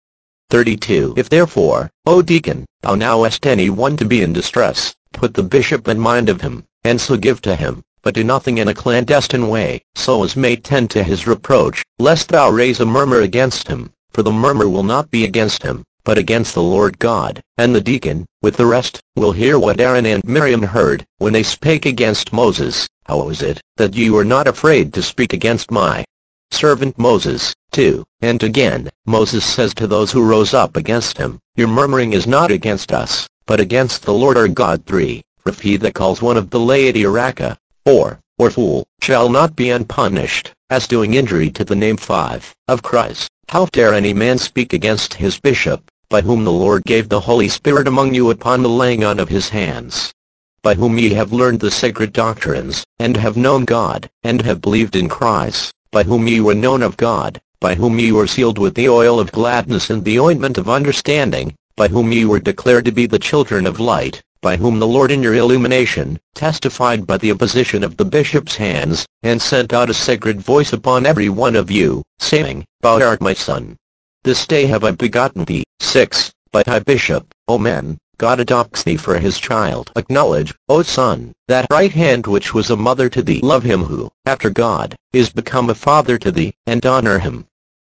32. If therefore, O deacon, thou knowest any one to be in distress, put the bishop in mind of him, and so give to him, but do nothing in a clandestine way, so as may tend to his reproach, lest thou raise a murmur against him, for the murmur will not be against him, but against the Lord God. And the deacon, with the rest, will hear what Aaron and Miriam heard, when they spake against Moses. How is it, that ye were not afraid to speak against my servant Moses? 2. And again, Moses says to those who rose up against him, Your murmuring is not against us, but against the Lord our God. 3. For if he that calls one of the laity a raka, or fool, shall not be unpunished, as doing injury to the name 5 of Christ, how dare any man speak against his bishop, by whom the Lord gave the Holy Spirit among you upon the laying on of his hands? By whom ye have learned the sacred doctrines, and have known God, and have believed in Christ, by whom ye were known of God, by whom ye were sealed with the oil of gladness and the ointment of understanding, by whom ye were declared to be the children of light, by whom the Lord in your illumination testified by the opposition of the bishop's hands, and sent out a sacred voice upon every one of you, saying, Thou art my son. This day have I begotten thee. 6. By thy bishop, O man, God adopts thee for his child. Acknowledge, O son, that right hand which was a mother to thee. Love him who, after God, is become a father to thee, and honor him.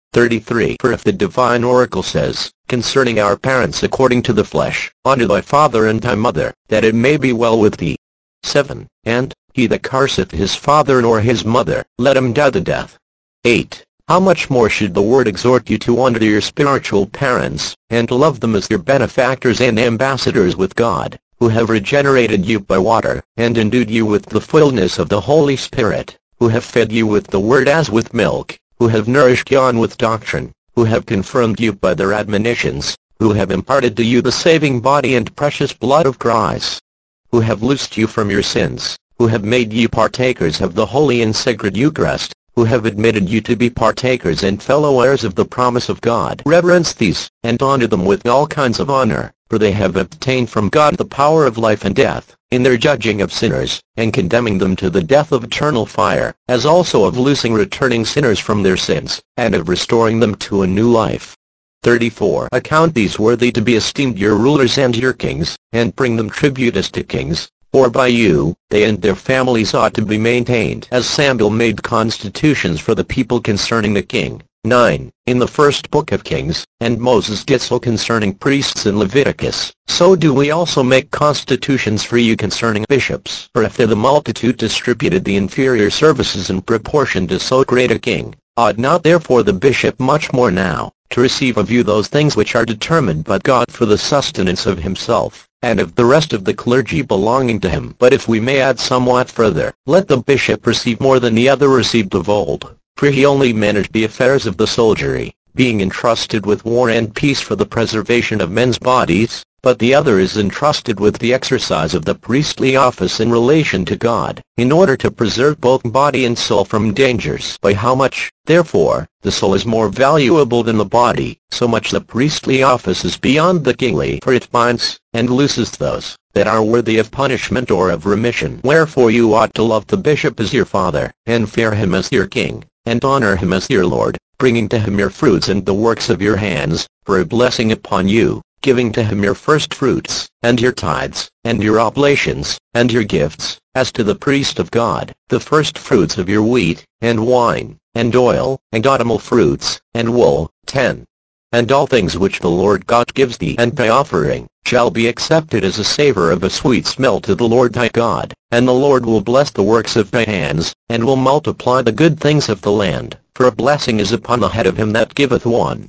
33. For if the divine oracle says, concerning our parents according to the flesh, honor thy father and thy mother, that it may be well with thee. 7. And, he that curseth his father or his mother, let him die the death. 8. How much more should the word exhort you to honor your spiritual parents, and to love them as your benefactors and ambassadors with God, who have regenerated you by water, and endued you with the fullness of the Holy Spirit, who have fed you with the word as with milk, who have nourished you on with doctrine, who have confirmed you by their admonitions, who have imparted to you the saving body and precious blood of Christ, who have loosed you from your sins, who have made you partakers of the holy and sacred Eucharist, who have admitted you to be partakers and fellow heirs of the promise of God. Reverence these, and honor them with all kinds of honor, for they have obtained from God the power of life and death, in their judging of sinners, and condemning them to the death of eternal fire, as also of loosing returning sinners from their sins, and of restoring them to a new life. 34. Account these worthy to be esteemed your rulers and your kings, and bring them tribute as to kings. For by you, they and their families ought to be maintained. As Samuel made constitutions for the people concerning the king. 9. In the first book of Kings, and Moses did so concerning priests in Leviticus, so do we also make constitutions for you concerning bishops. For if the multitude distributed the inferior services in proportion to so great a king, ought not therefore the bishop much more now, to receive of you those things which are determined by God for the sustenance of himself, and of the rest of the clergy belonging to him? But if we may add somewhat further, let the bishop receive more than the other received of old, for he only managed the affairs of the soldiery, being entrusted with war and peace for the preservation of men's bodies, but the other is entrusted with the exercise of the priestly office in relation to God, in order to preserve both body and soul from dangers. By how much, therefore, the soul is more valuable than the body, so much the priestly office is beyond the kingly, for it binds and looses those that are worthy of punishment or of remission. Wherefore you ought to love the bishop as your father, and fear him as your king, and honor him as your Lord, bringing to him your fruits and the works of your hands, for a blessing upon you, giving to him your first fruits, and your tithes, and your oblations, and your gifts, as to the priest of God, the first fruits of your wheat, and wine, and oil, and autumnal fruits, and wool. 10. And all things which the Lord God gives thee and thy offering, shall be accepted as a savor of a sweet smell to the Lord thy God, and the Lord will bless the works of thy hands, and will multiply the good things of the land, for a blessing is upon the head of him that giveth one.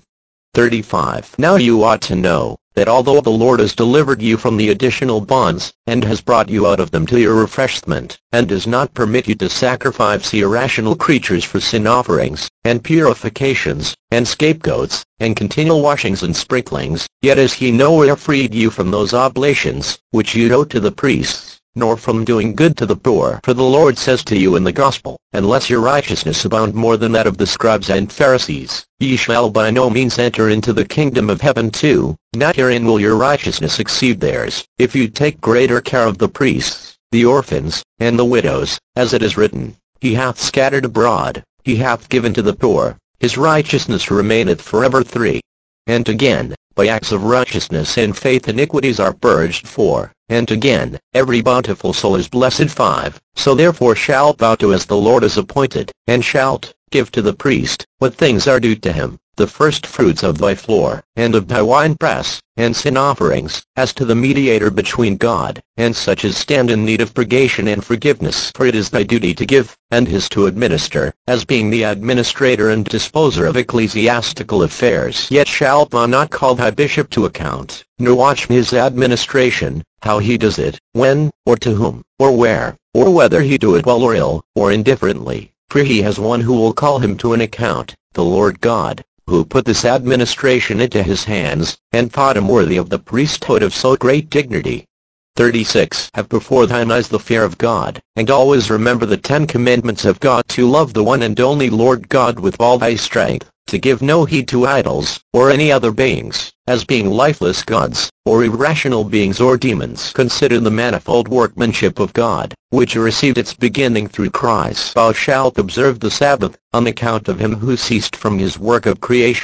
35. Now you ought to know, that although the Lord has delivered you from the additional bonds, and has brought you out of them to your refreshment, and does not permit you to sacrifice irrational creatures for sin offerings, and purifications, and scapegoats, and continual washings and sprinklings, yet has he nowhere freed you from those oblations, which you owe to the priests, nor from doing good to the poor. For the Lord says to you in the Gospel, unless your righteousness abound more than that of the scribes and Pharisees, ye shall by no means enter into the kingdom of heaven too. Not herein will your righteousness exceed theirs, if you take greater care of the priests, the orphans, and the widows, as it is written, he hath scattered abroad, he hath given to the poor, his righteousness remaineth forever. 3. And again, by acts of righteousness and faith iniquities are purged. 4. And again, every bountiful soul is blessed. 5. So therefore shalt thou do as the Lord has appointed, and shalt give to the priest what things are due to him, the first fruits of thy floor, and of thy winepress, and sin offerings, as to the mediator between God, and such as stand in need of purgation and forgiveness. For it is thy duty to give, and his to administer, as being the administrator and disposer of ecclesiastical affairs. Yet shalt thou not call thy bishop to account, nor watch his administration, how he does it, when, or to whom, or where, or whether he do it well or ill, or indifferently, for he has one who will call him to an account, the Lord God, who put this administration into his hands, and thought him worthy of the priesthood of so great dignity. 36. Have before thine eyes the fear of God, and always remember the 10 commandments of God, to love the one and only Lord God with all thy strength, to give no heed to idols, or any other beings, as being lifeless gods, or irrational beings or demons. Consider the manifold workmanship of God, which received its beginning through Christ. Thou shalt observe the Sabbath, on account of him who ceased from his work of creation,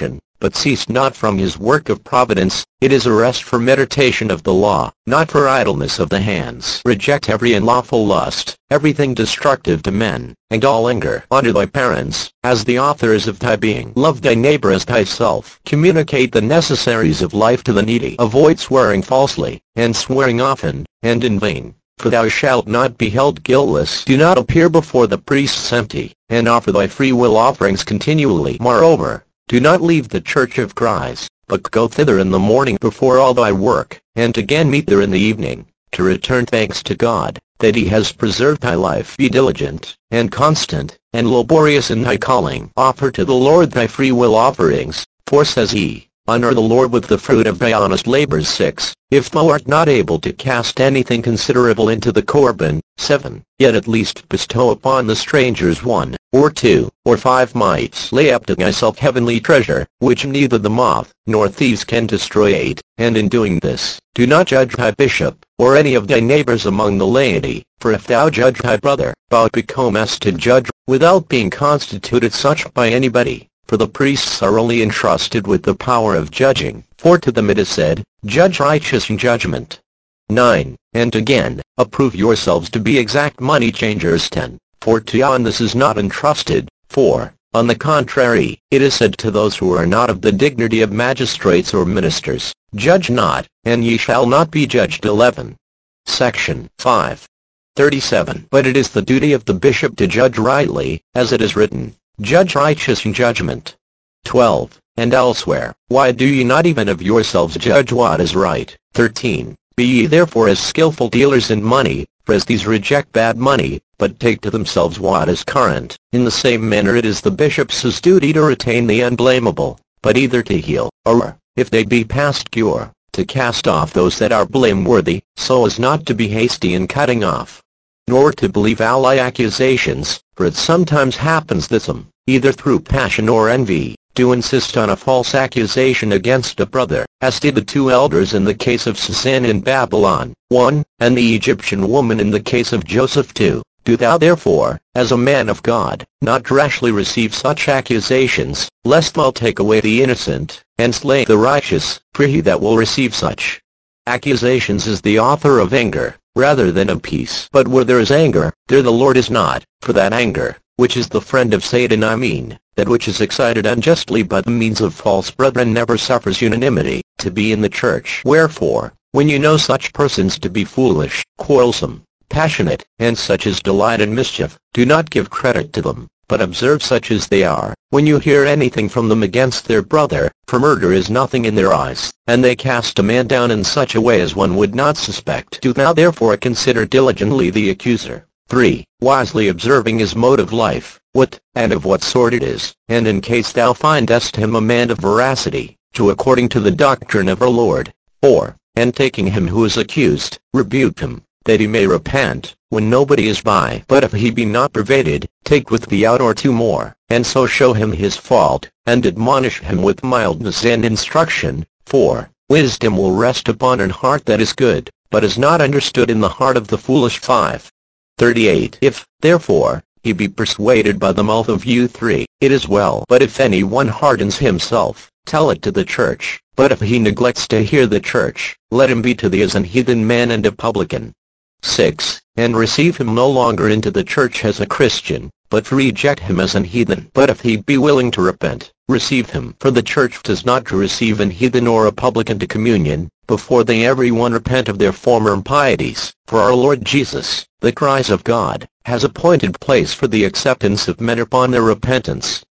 but cease not from his work of providence. It is a rest for meditation of the law, not for idleness of the hands. Reject every unlawful lust, everything destructive to men, and all anger. Honor thy parents, as the authors of thy being. Love thy neighbor as thyself. Communicate the necessaries of life to the needy. Avoid swearing falsely, and swearing often, and in vain, for thou shalt not be held guiltless. Do not appear before the priests empty, and offer thy free will offerings continually. Moreover, do not leave the church of Christ, but go thither in the morning before all thy work, and again meet there in the evening, to return thanks to God, that he has preserved thy life. Be diligent, and constant, and laborious in thy calling. Offer to the Lord thy free will offerings, for says he, honor the Lord with the fruit of thy honest labors. 6. If thou art not able to cast anything considerable into the Corban, 7. Yet at least bestow upon the strangers 1, or 2, or 5 mites. Lay up to thyself heavenly treasure, which neither the moth, nor thieves can destroy. 8. And in doing this, do not judge thy bishop, or any of thy neighbors among the laity, for if thou judge thy brother, thou becomest to judge, without being constituted such by anybody. For the priests are only entrusted with the power of judging, for to them it is said, judge righteous in judgment. 9. And again, approve yourselves to be exact money changers. 10. For to yon this is not entrusted, for, on the contrary, it is said to those who are not of the dignity of magistrates or ministers, judge not, and ye shall not be judged. 11. Section 5. 37. But it is the duty of the bishop to judge rightly, as it is written, judge righteous in judgment. 12. And elsewhere, why do ye not even of yourselves judge what is right? 13. Be ye therefore as skillful dealers in money, for as these reject bad money, but take to themselves what is current. In the same manner it is the bishop's duty to retain the unblameable, but either to heal, or, if they be past cure, to cast off those that are blameworthy, so as not to be hasty in cutting off, nor to believe ally accusations, for it sometimes happens that some, either through passion or envy, do insist on a false accusation against a brother, as did the 2 elders in the case of Susan in Babylon, 1, and the Egyptian woman in the case of Joseph, 2. Do thou therefore, as a man of God, not rashly receive such accusations, lest thou take away the innocent, and slay the righteous. For he that will receive such accusations is the author of anger, rather than of peace. But where there is anger, there the Lord is not, for that anger, which is the friend of Satan, I mean, that which is excited unjustly by the means of false brethren, never suffers unanimity to be in the church. Wherefore, when you know such persons to be foolish, quarrelsome, passionate, and such as delight in mischief, do not give credit to them, but observe such as they are. When you hear anything from them against their brother, for murder is nothing in their eyes, and they cast a man down in such a way as one would not suspect. Do thou therefore consider diligently the accuser. 3. Wisely observing his mode of life, what, and of what sort it is, and in case thou findest him a man of veracity, to according to the doctrine of our Lord. 4. And taking him who is accused, rebuke him, that he may repent, when nobody is by. But if he be not pervaded, take with thee out or 2 more, and so show him his fault, and admonish him with mildness and instruction. 4. Wisdom will rest upon an heart that is good, but is not understood in the heart of the foolish. 5. 38. If, therefore, he be persuaded by the mouth of you 3, it is well. But if any one hardens himself, tell it to the church. But if he neglects to hear the church, let him be to thee as an heathen man and a publican. 6. And receive him no longer into the church as a Christian, but reject him as an heathen. But if he be willing to repent, receive him. For the church does not to receive an heathen or a publican to communion, before they every one repent of their former impieties. For our Lord Jesus, the Christ of God, has appointed place for the acceptance of men upon their repentance.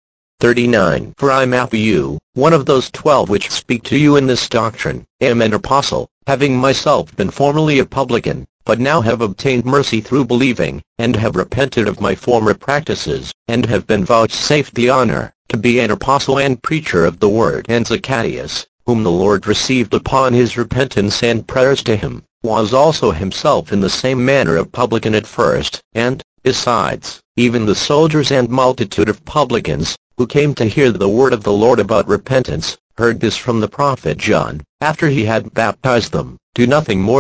39. For I, Matthew, one of those 12 which speak to you in this doctrine, am an apostle, having myself been formerly a publican, but now have obtained mercy through believing, and have repented of my former practices, and have been vouchsafed the honor, to be an apostle and preacher of the word. And Zacchaeus, whom the Lord received upon his repentance and prayers to him, was also himself in the same manner a publican at first. And, besides, even the soldiers and multitude of publicans, who came to hear the word of the Lord about repentance, heard this from the prophet John, after he had baptized them. Do nothing more than,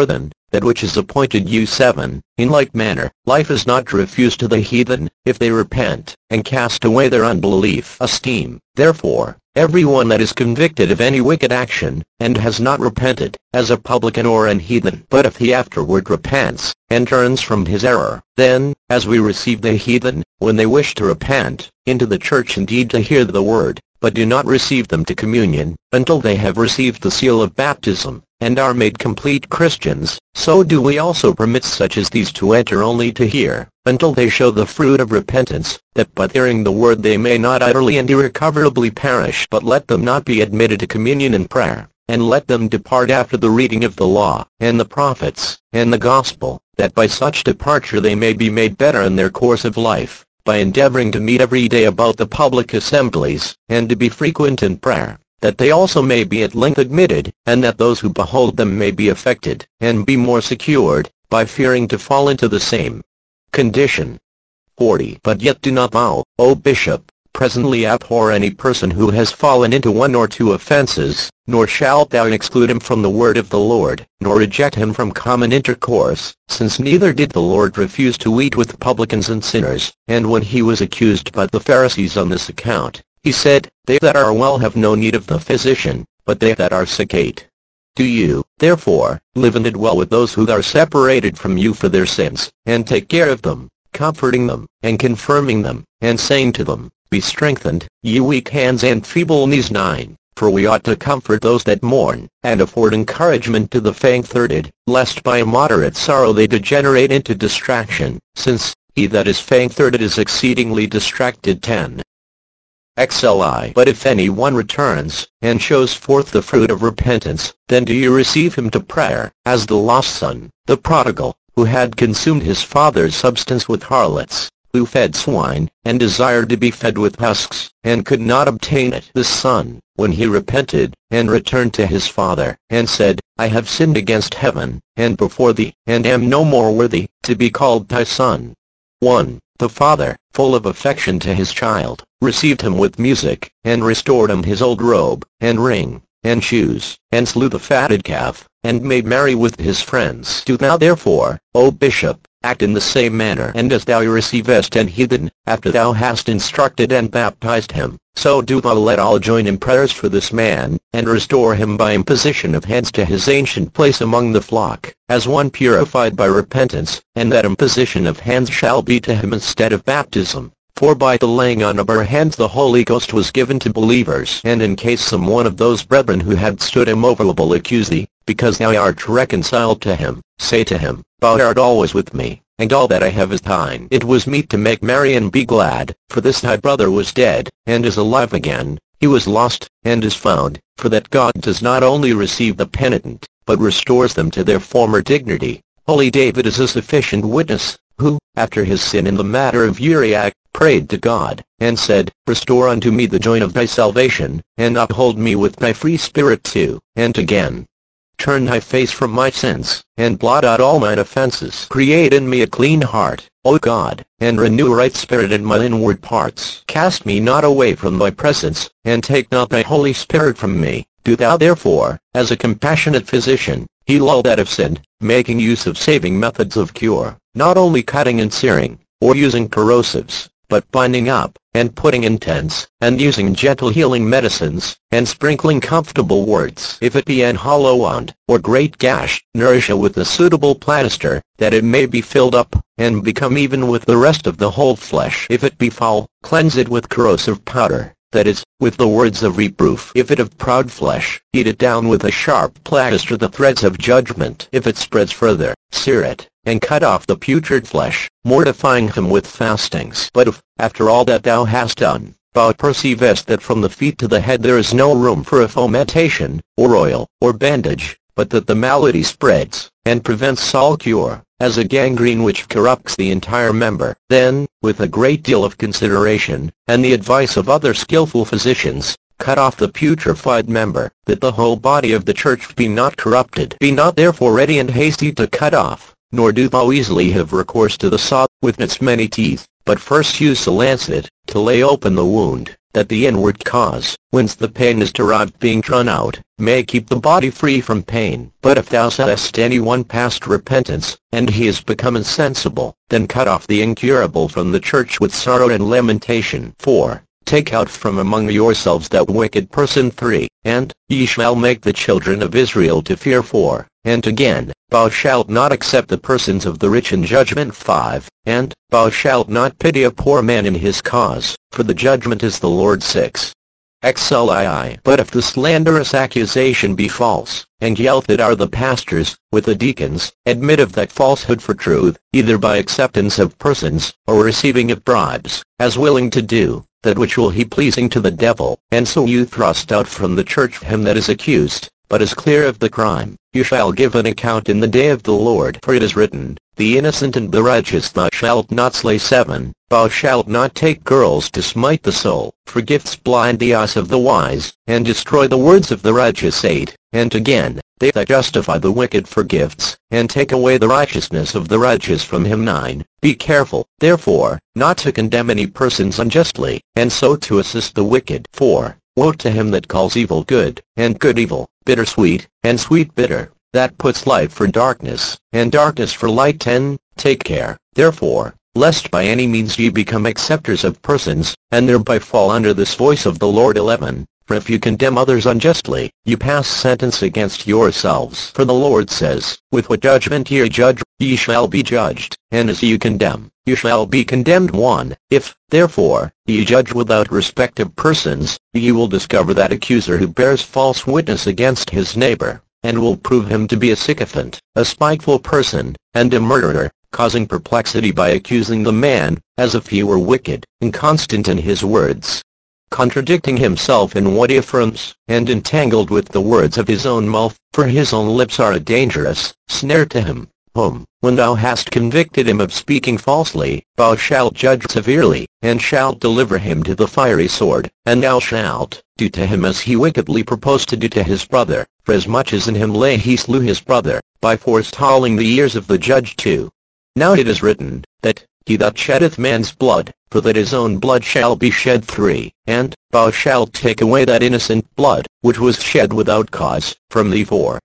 that which is appointed you. 7. In like manner, life is not refused to the heathen, if they repent, and cast away their unbelief. Esteem, therefore, everyone that is convicted of any wicked action, and has not repented, as a publican or an heathen. But if he afterward repents, and turns from his error, then, as we receive the heathen, when they wish to repent, into the church indeed to hear the word, but do not receive them to communion, until they have received the seal of baptism, and are made complete Christians, so do we also permit such as these to enter only to hear, until they show the fruit of repentance, that by hearing the word they may not utterly and irrecoverably perish. But let them not be admitted to communion and prayer, and let them depart after the reading of the law, and the prophets, and the gospel, that by such departure they may be made better in their course of life, by endeavoring to meet every day about the public assemblies, and to be frequent in prayer, that they also may be at length admitted, and that those who behold them may be affected, and be more secured, by fearing to fall into the same condition. 40. But yet do not thou, O bishop, presently abhor any person who has fallen into one or two offenses, nor shalt thou exclude him from the word of the Lord, nor reject him from common intercourse, since neither did the Lord refuse to eat with publicans and sinners. And when he was accused by the Pharisees on this account, he said, They that are well have no need of the physician, but they that are sick. 8. Do you, therefore, live and dwell with those who are separated from you for their sins, and take care of them, comforting them, and confirming them, and saying to them, Be strengthened, ye weak hands and feeble knees. 9. For we ought to comfort those that mourn, and afford encouragement to the faint-hearted, lest by immoderate sorrow they degenerate into distraction, since he that is faint-hearted is exceedingly distracted. 10. XLI. But if any one returns, and shows forth the fruit of repentance, then do you receive him to prayer, as the lost son, the prodigal, who had consumed his father's substance with harlots, who fed swine, and desired to be fed with husks, and could not obtain it. This son, when he repented, and returned to his father, and said, I have sinned against heaven, and before thee, and am no more worthy to be called thy son. 1. The father, full of affection to his child, received him with music, and restored him his old robe, and ring, and shoes, and slew the fatted calf, and made merry with his friends. Do thou therefore, O bishop, act in the same manner, and as thou receivest an heathen, after thou hast instructed and baptized him, so do thou let all join in prayers for this man, and restore him by imposition of hands to his ancient place among the flock, as one purified by repentance, and that imposition of hands shall be to him instead of baptism. For by the laying on of our hands the Holy Ghost was given to believers. And in case some one of those brethren who had stood immovable accuse thee, because thou art reconciled to him, say to him, Thou art always with me, and all that I have is thine. It was meet to make merry and be glad, for this thy brother was dead, and is alive again, he was lost, and is found, for that God does not only receive the penitent, but restores them to their former dignity. Holy David is a sufficient witness, who, after his sin in the matter of Uriah, prayed to God, and said, Restore unto me the joy of thy salvation, and uphold me with thy free spirit too. And again, Turn thy face from my sins, and blot out all mine offenses. Create in me a clean heart, O God, and renew a right spirit in my inward parts. Cast me not away from thy presence, and take not thy Holy Spirit from me. Do thou therefore, as a compassionate physician, heal all that have sinned, making use of saving methods of cure, not only cutting and searing, or using corrosives, but binding up, and putting in tents, and using gentle healing medicines, and sprinkling comfortable words. If it be an hollow wound, or great gash, nourish it with a suitable plaister, that it may be filled up, and become even with the rest of the whole flesh. If it be foul, cleanse it with corrosive powder, that is, with the words of reproof. If it of proud flesh, eat it down with a sharp plaister the threads of judgment. If it spreads further, sear it, and cut off the putrid flesh, mortifying him with fastings. But if, after all that thou hast done, thou perceivest that from the feet to the head there is no room for a fomentation, or oil, or bandage, but that the malady spreads, and prevents all cure, as a gangrene which corrupts the entire member, then, with a great deal of consideration, and the advice of other skillful physicians, cut off the putrefied member, that the whole body of the church be not corrupted. Be not therefore ready and hasty to cut off, nor do thou easily have recourse to the saw, with its many teeth, but first use the lancet, to lay open the wound, that the inward cause, whence the pain is derived being drawn out, may keep the body free from pain. But if thou settest any one past repentance, and he is become insensible, then cut off the incurable from the church with sorrow and lamentation. 4. Take out from among yourselves that wicked person. 3. And ye shall make the children of Israel to fear. 4. And again, thou shalt not accept the persons of the rich in judgment. 5. And thou shalt not pity a poor man in his cause, for the judgment is the Lord's. 6. XLII. But if the slanderous accusation be false, and ye that are the pastors, with the deacons, admit of that falsehood for truth, either by acceptance of persons, or receiving of bribes, as willing to do that which will he pleasing to the devil, and so you thrust out from the church him that is accused, but is clear of the crime, you shall give an account in the day of the Lord. For it is written, the innocent and the righteous thou shalt not slay. 7. Thou shalt not take girls to smite the soul, for gifts blind the eyes of the wise, and destroy the words of the righteous. 8. And again, they that justify the wicked for gifts, and take away the righteousness of the righteous from him. 9. Be careful, therefore, not to condemn any persons unjustly, and so to assist the wicked. 4. Woe to him that calls evil good, and good evil, bitter sweet, and sweet bitter, that puts light for darkness, and darkness for light. 10. Take care, therefore, lest by any means ye become acceptors of persons, and thereby fall under this voice of the Lord. 11. For if you condemn others unjustly, you pass sentence against yourselves. For the Lord says, with what judgment ye judge, ye shall be judged, and as you condemn, you shall be condemned. 1. If, therefore, ye judge without respect of persons, ye will discover that accuser who bears false witness against his neighbor, and will prove him to be a sycophant, a spiteful person, and a murderer, causing perplexity by accusing the man, as if he were wicked, inconstant in his words, contradicting himself in what he affirms, and entangled with the words of his own mouth, for his own lips are a dangerous snare to him, whom, when thou hast convicted him of speaking falsely, thou shalt judge severely, and shalt deliver him to the fiery sword, and thou shalt do to him as he wickedly proposed to do to his brother, for as much as in him lay he slew his brother, by forestalling the ears of the judge. 2. Now it is written, that he that sheddeth man's blood, for that his own blood shall be shed. 3. And thou shalt take away that innocent blood, which was shed without cause, from thee. 4.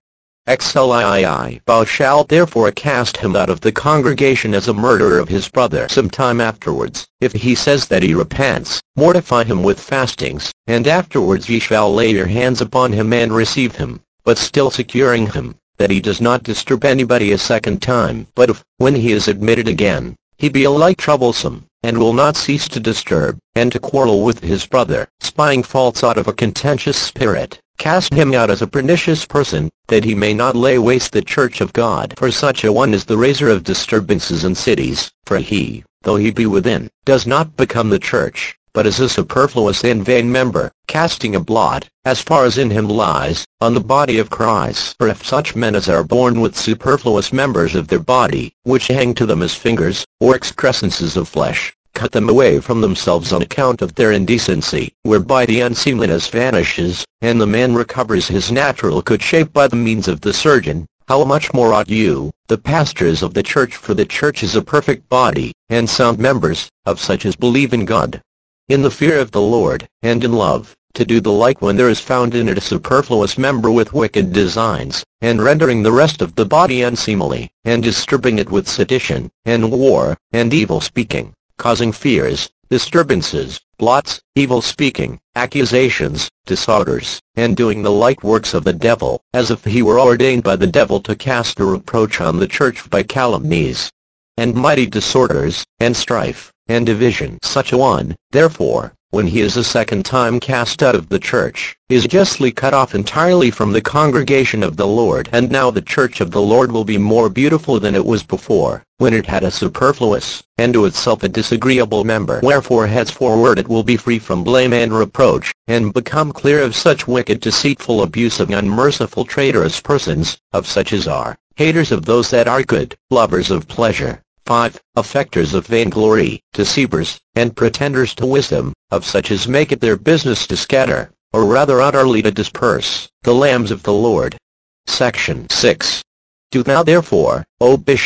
XLII. Thou shalt therefore cast him out of the congregation as a murderer of his brother. Some time afterwards, if he says that he repents, mortify him with fastings, and afterwards ye shall lay your hands upon him and receive him, but still securing him, that he does not disturb anybody a second time. But if, when he is admitted again, he be alike troublesome, and will not cease to disturb, and to quarrel with his brother, spying faults out of a contentious spirit, cast him out as a pernicious person, that he may not lay waste the church of God. For such a one is the raiser of disturbances in cities, for he, though he be within, does not become the church, but is a superfluous and vain member, casting a blot, as far as in him lies, on the body of Christ. For if such men as are born with superfluous members of their body, which hang to them as fingers, or excrescences of flesh, cut them away from themselves on account of their indecency, whereby the unseemliness vanishes, and the man recovers his natural good shape by the means of the surgeon, how much more ought you, the pastors of the church, for the church is a perfect body, and sound members, of such as believe in God, in the fear of the Lord, and in love, to do the like when there is found in it a superfluous member with wicked designs, and rendering the rest of the body unseemly, and disturbing it with sedition, and war, and evil speaking, causing fears, disturbances, blots, evil speaking, accusations, disorders, and doing the like works of the devil, as if he were ordained by the devil to cast a reproach on the church by calumnies, and mighty disorders, and strife, and division. Such a one, therefore, when he is a second time cast out of the church, is justly cut off entirely from the congregation of the Lord. And now the church of the Lord will be more beautiful than it was before, when it had a superfluous, and to itself a disagreeable member. Wherefore henceforward it will be free from blame and reproach, and become clear of such wicked, deceitful, abusing, unmerciful, traitorous persons, of such as are haters of those that are good, lovers of pleasure. 5. Affectors of vainglory, deceivers, and pretenders to wisdom, of such as make it their business to scatter, or rather utterly to disperse, the lambs of the Lord. Section 6. Do thou therefore, O bishop,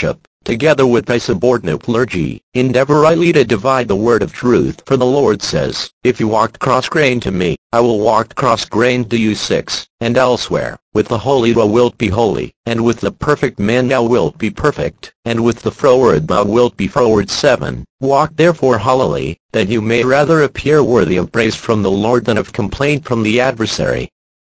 together with thy subordinate clergy, endeavor rightly to divide the word of truth. For the Lord says, if you walked cross-grained to me, I will walk cross-grained to you. 6. And elsewhere, with the holy thou wilt be holy, and with the perfect man thou wilt be perfect, and with the froward thou wilt be froward. 7. Walk therefore holily, that you may rather appear worthy of praise from the Lord than of complaint from the adversary.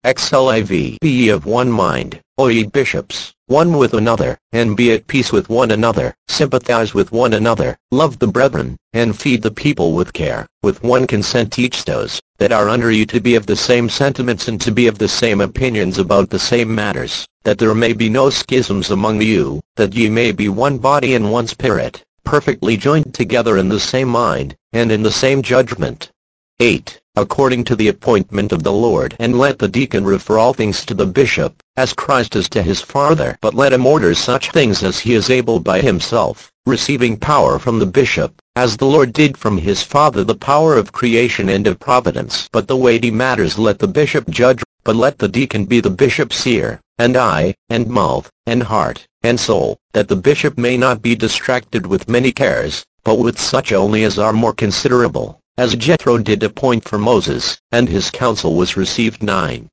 XLIV. Be ye of one mind, O ye bishops, one with another, and be at peace with one another, sympathize with one another, love the brethren, and feed the people with care, with one consent teach those that are under you to be of the same sentiments and to be of the same opinions about the same matters, that there may be no schisms among you, that ye may be one body and one spirit, perfectly joined together in the same mind, and in the same judgment. 8. According to the appointment of the Lord, and let the deacon refer all things to the bishop, as Christ is to his Father. But let him order such things as he is able by himself, receiving power from the bishop, as the Lord did from his Father the power of creation and of providence. But the weighty matters let the bishop judge, but let the deacon be the bishop's ear, and eye, and mouth, and heart, and soul, that the bishop may not be distracted with many cares, but with such only as are more considerable, as Jethro did appoint for Moses, and his counsel was received. 9.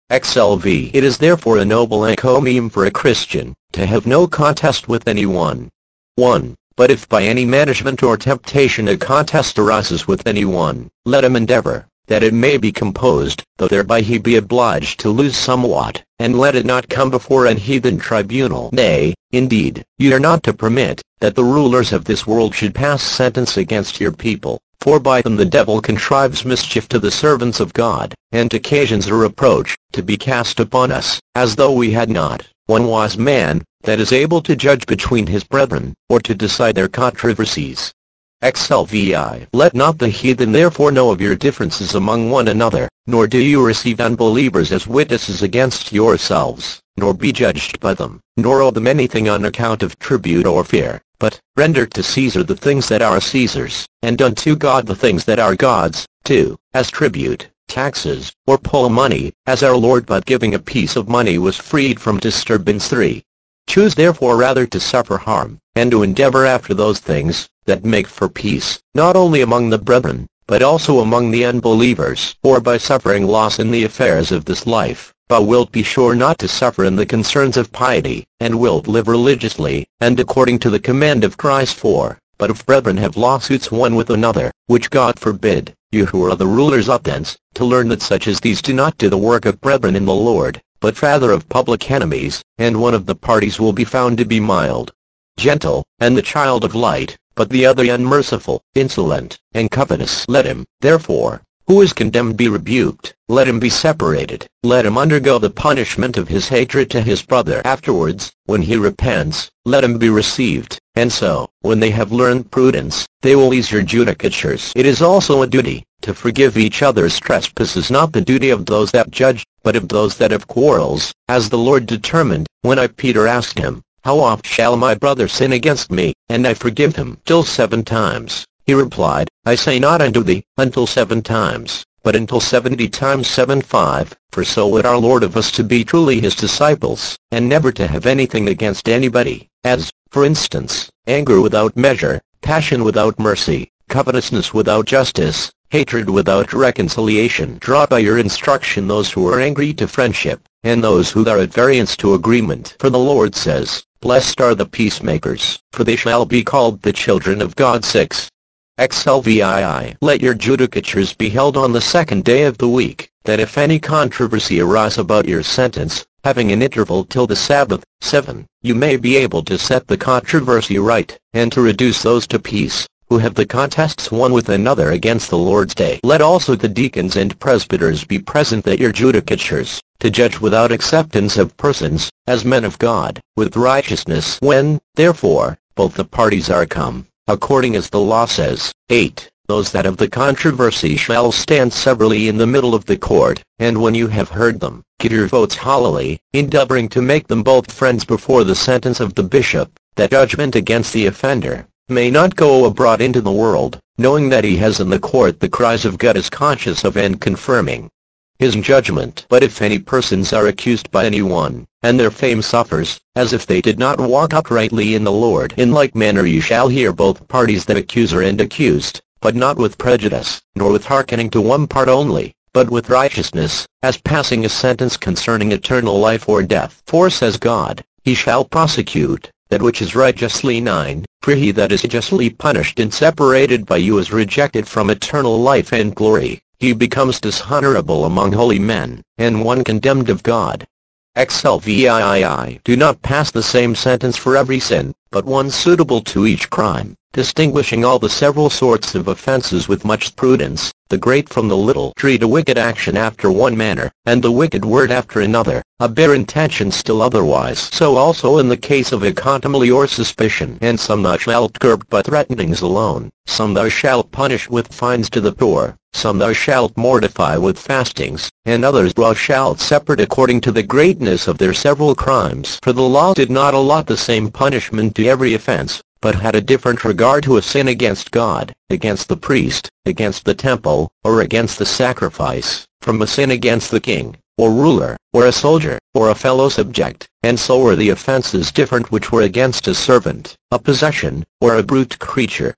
XLV. It is therefore a noble encomium for a Christian, to have no contest with anyone. 1. But if by any management or temptation a contest arises with anyone, let him endeavor, that it may be composed, though thereby he be obliged to lose somewhat, and let it not come before an heathen tribunal. Nay, indeed, ye are not to permit, that the rulers of this world should pass sentence against your people, for by them the devil contrives mischief to the servants of God, and occasions a reproach, to be cast upon us, as though we had not one wise man, that is able to judge between his brethren, or to decide their controversies. XLVI. Let not the heathen therefore know of your differences among one another, nor do you receive unbelievers as witnesses against yourselves, nor be judged by them, nor owe them anything on account of tribute or fear, but render to Caesar the things that are Caesar's, and unto God the things that are God's. 2. As tribute, taxes, or poll money, as our Lord by giving a piece of money was freed from disturbance. 3. Choose therefore rather to suffer harm, and to endeavor after those things that make for peace, not only among the brethren, but also among the unbelievers. Or by suffering loss in the affairs of this life, thou wilt be sure not to suffer in the concerns of piety, and wilt live religiously, and according to the command of Christ. 4. But if brethren have lawsuits one with another, which God forbid, you who are the rulers ought thence to learn that such as these do not do the work of brethren in the Lord, but rather of public enemies, and one of the parties will be found to be mild, gentle, and the child of light, but the other unmerciful, insolent, and covetous. Let him, therefore, who is condemned be rebuked, let him be separated, let him undergo the punishment of his hatred to his brother. Afterwards, when he repents, let him be received, and so, when they have learned prudence, they will ease your judicatures. It is also a duty, to forgive each other's trespasses, not the duty of those that judge, but of those that have quarrels, as the Lord determined, when Peter asked him, how oft shall my brother sin against me, and I forgive him? Till 7 times. He replied, I say not unto thee, until 7 times, but until 70 times 7. 5. For so would our Lord of us to be truly his disciples, and never to have anything against anybody, as, for instance, anger without measure, passion without mercy, covetousness without justice, hatred without reconciliation. Draw by your instruction those who are angry to friendship, and those who are at variance to agreement. For the Lord says, blessed are the peacemakers, for they shall be called the children of God. 6. XLVII. Let your judicatures be held on the 2nd day of the week, that if any controversy arise about your sentence, having an interval till the Sabbath. 7. You may be able to set the controversy right, and to reduce those to peace, who have the contests one with another against the Lord's day. Let also the deacons and presbyters be present at your judicatures, to judge without acceptance of persons, as men of God, with righteousness. When, therefore, both the parties are come, according as the law says. 8. Those that have the controversy shall stand severally in the middle of the court, and when you have heard them, give your votes holily, endeavoring to make them both friends before the sentence of the bishop, that judgment against the offender may not go abroad into the world, knowing that he has in the court the cries of God is conscious of and confirming. his judgment. But if any persons are accused by anyone, and their fame suffers, as if they did not walk uprightly in the Lord, in like manner you shall hear both parties, the accuser and accused, but not with prejudice, nor with hearkening to one part only, but with righteousness, as passing a sentence concerning eternal life or death. For says God, he shall prosecute that which is righteously. 9. For he that is justly punished and separated by you is rejected from eternal life and glory. He becomes dishonorable among holy men, and one condemned of God. XLVII. Do not pass the same sentence for every sin, but one suitable to each crime, distinguishing all the several sorts of offenses with much prudence, the great from the little. Treat a wicked action after one manner, and the wicked word after another, a bare intention still otherwise. So also in the case of a contumely or suspicion. And some thou shalt curb by threatenings alone, some thou shalt punish with fines to the poor, some thou shalt mortify with fastings, and others thou shalt separate according to the greatness of their several crimes. For the law did not allot the same punishment to every offense, but had a different regard to a sin against God, against the priest, against the temple, or against the sacrifice, from a sin against the king, or ruler, or a soldier, or a fellow subject. And so were the offenses different which were against a servant, a possession, or a brute creature,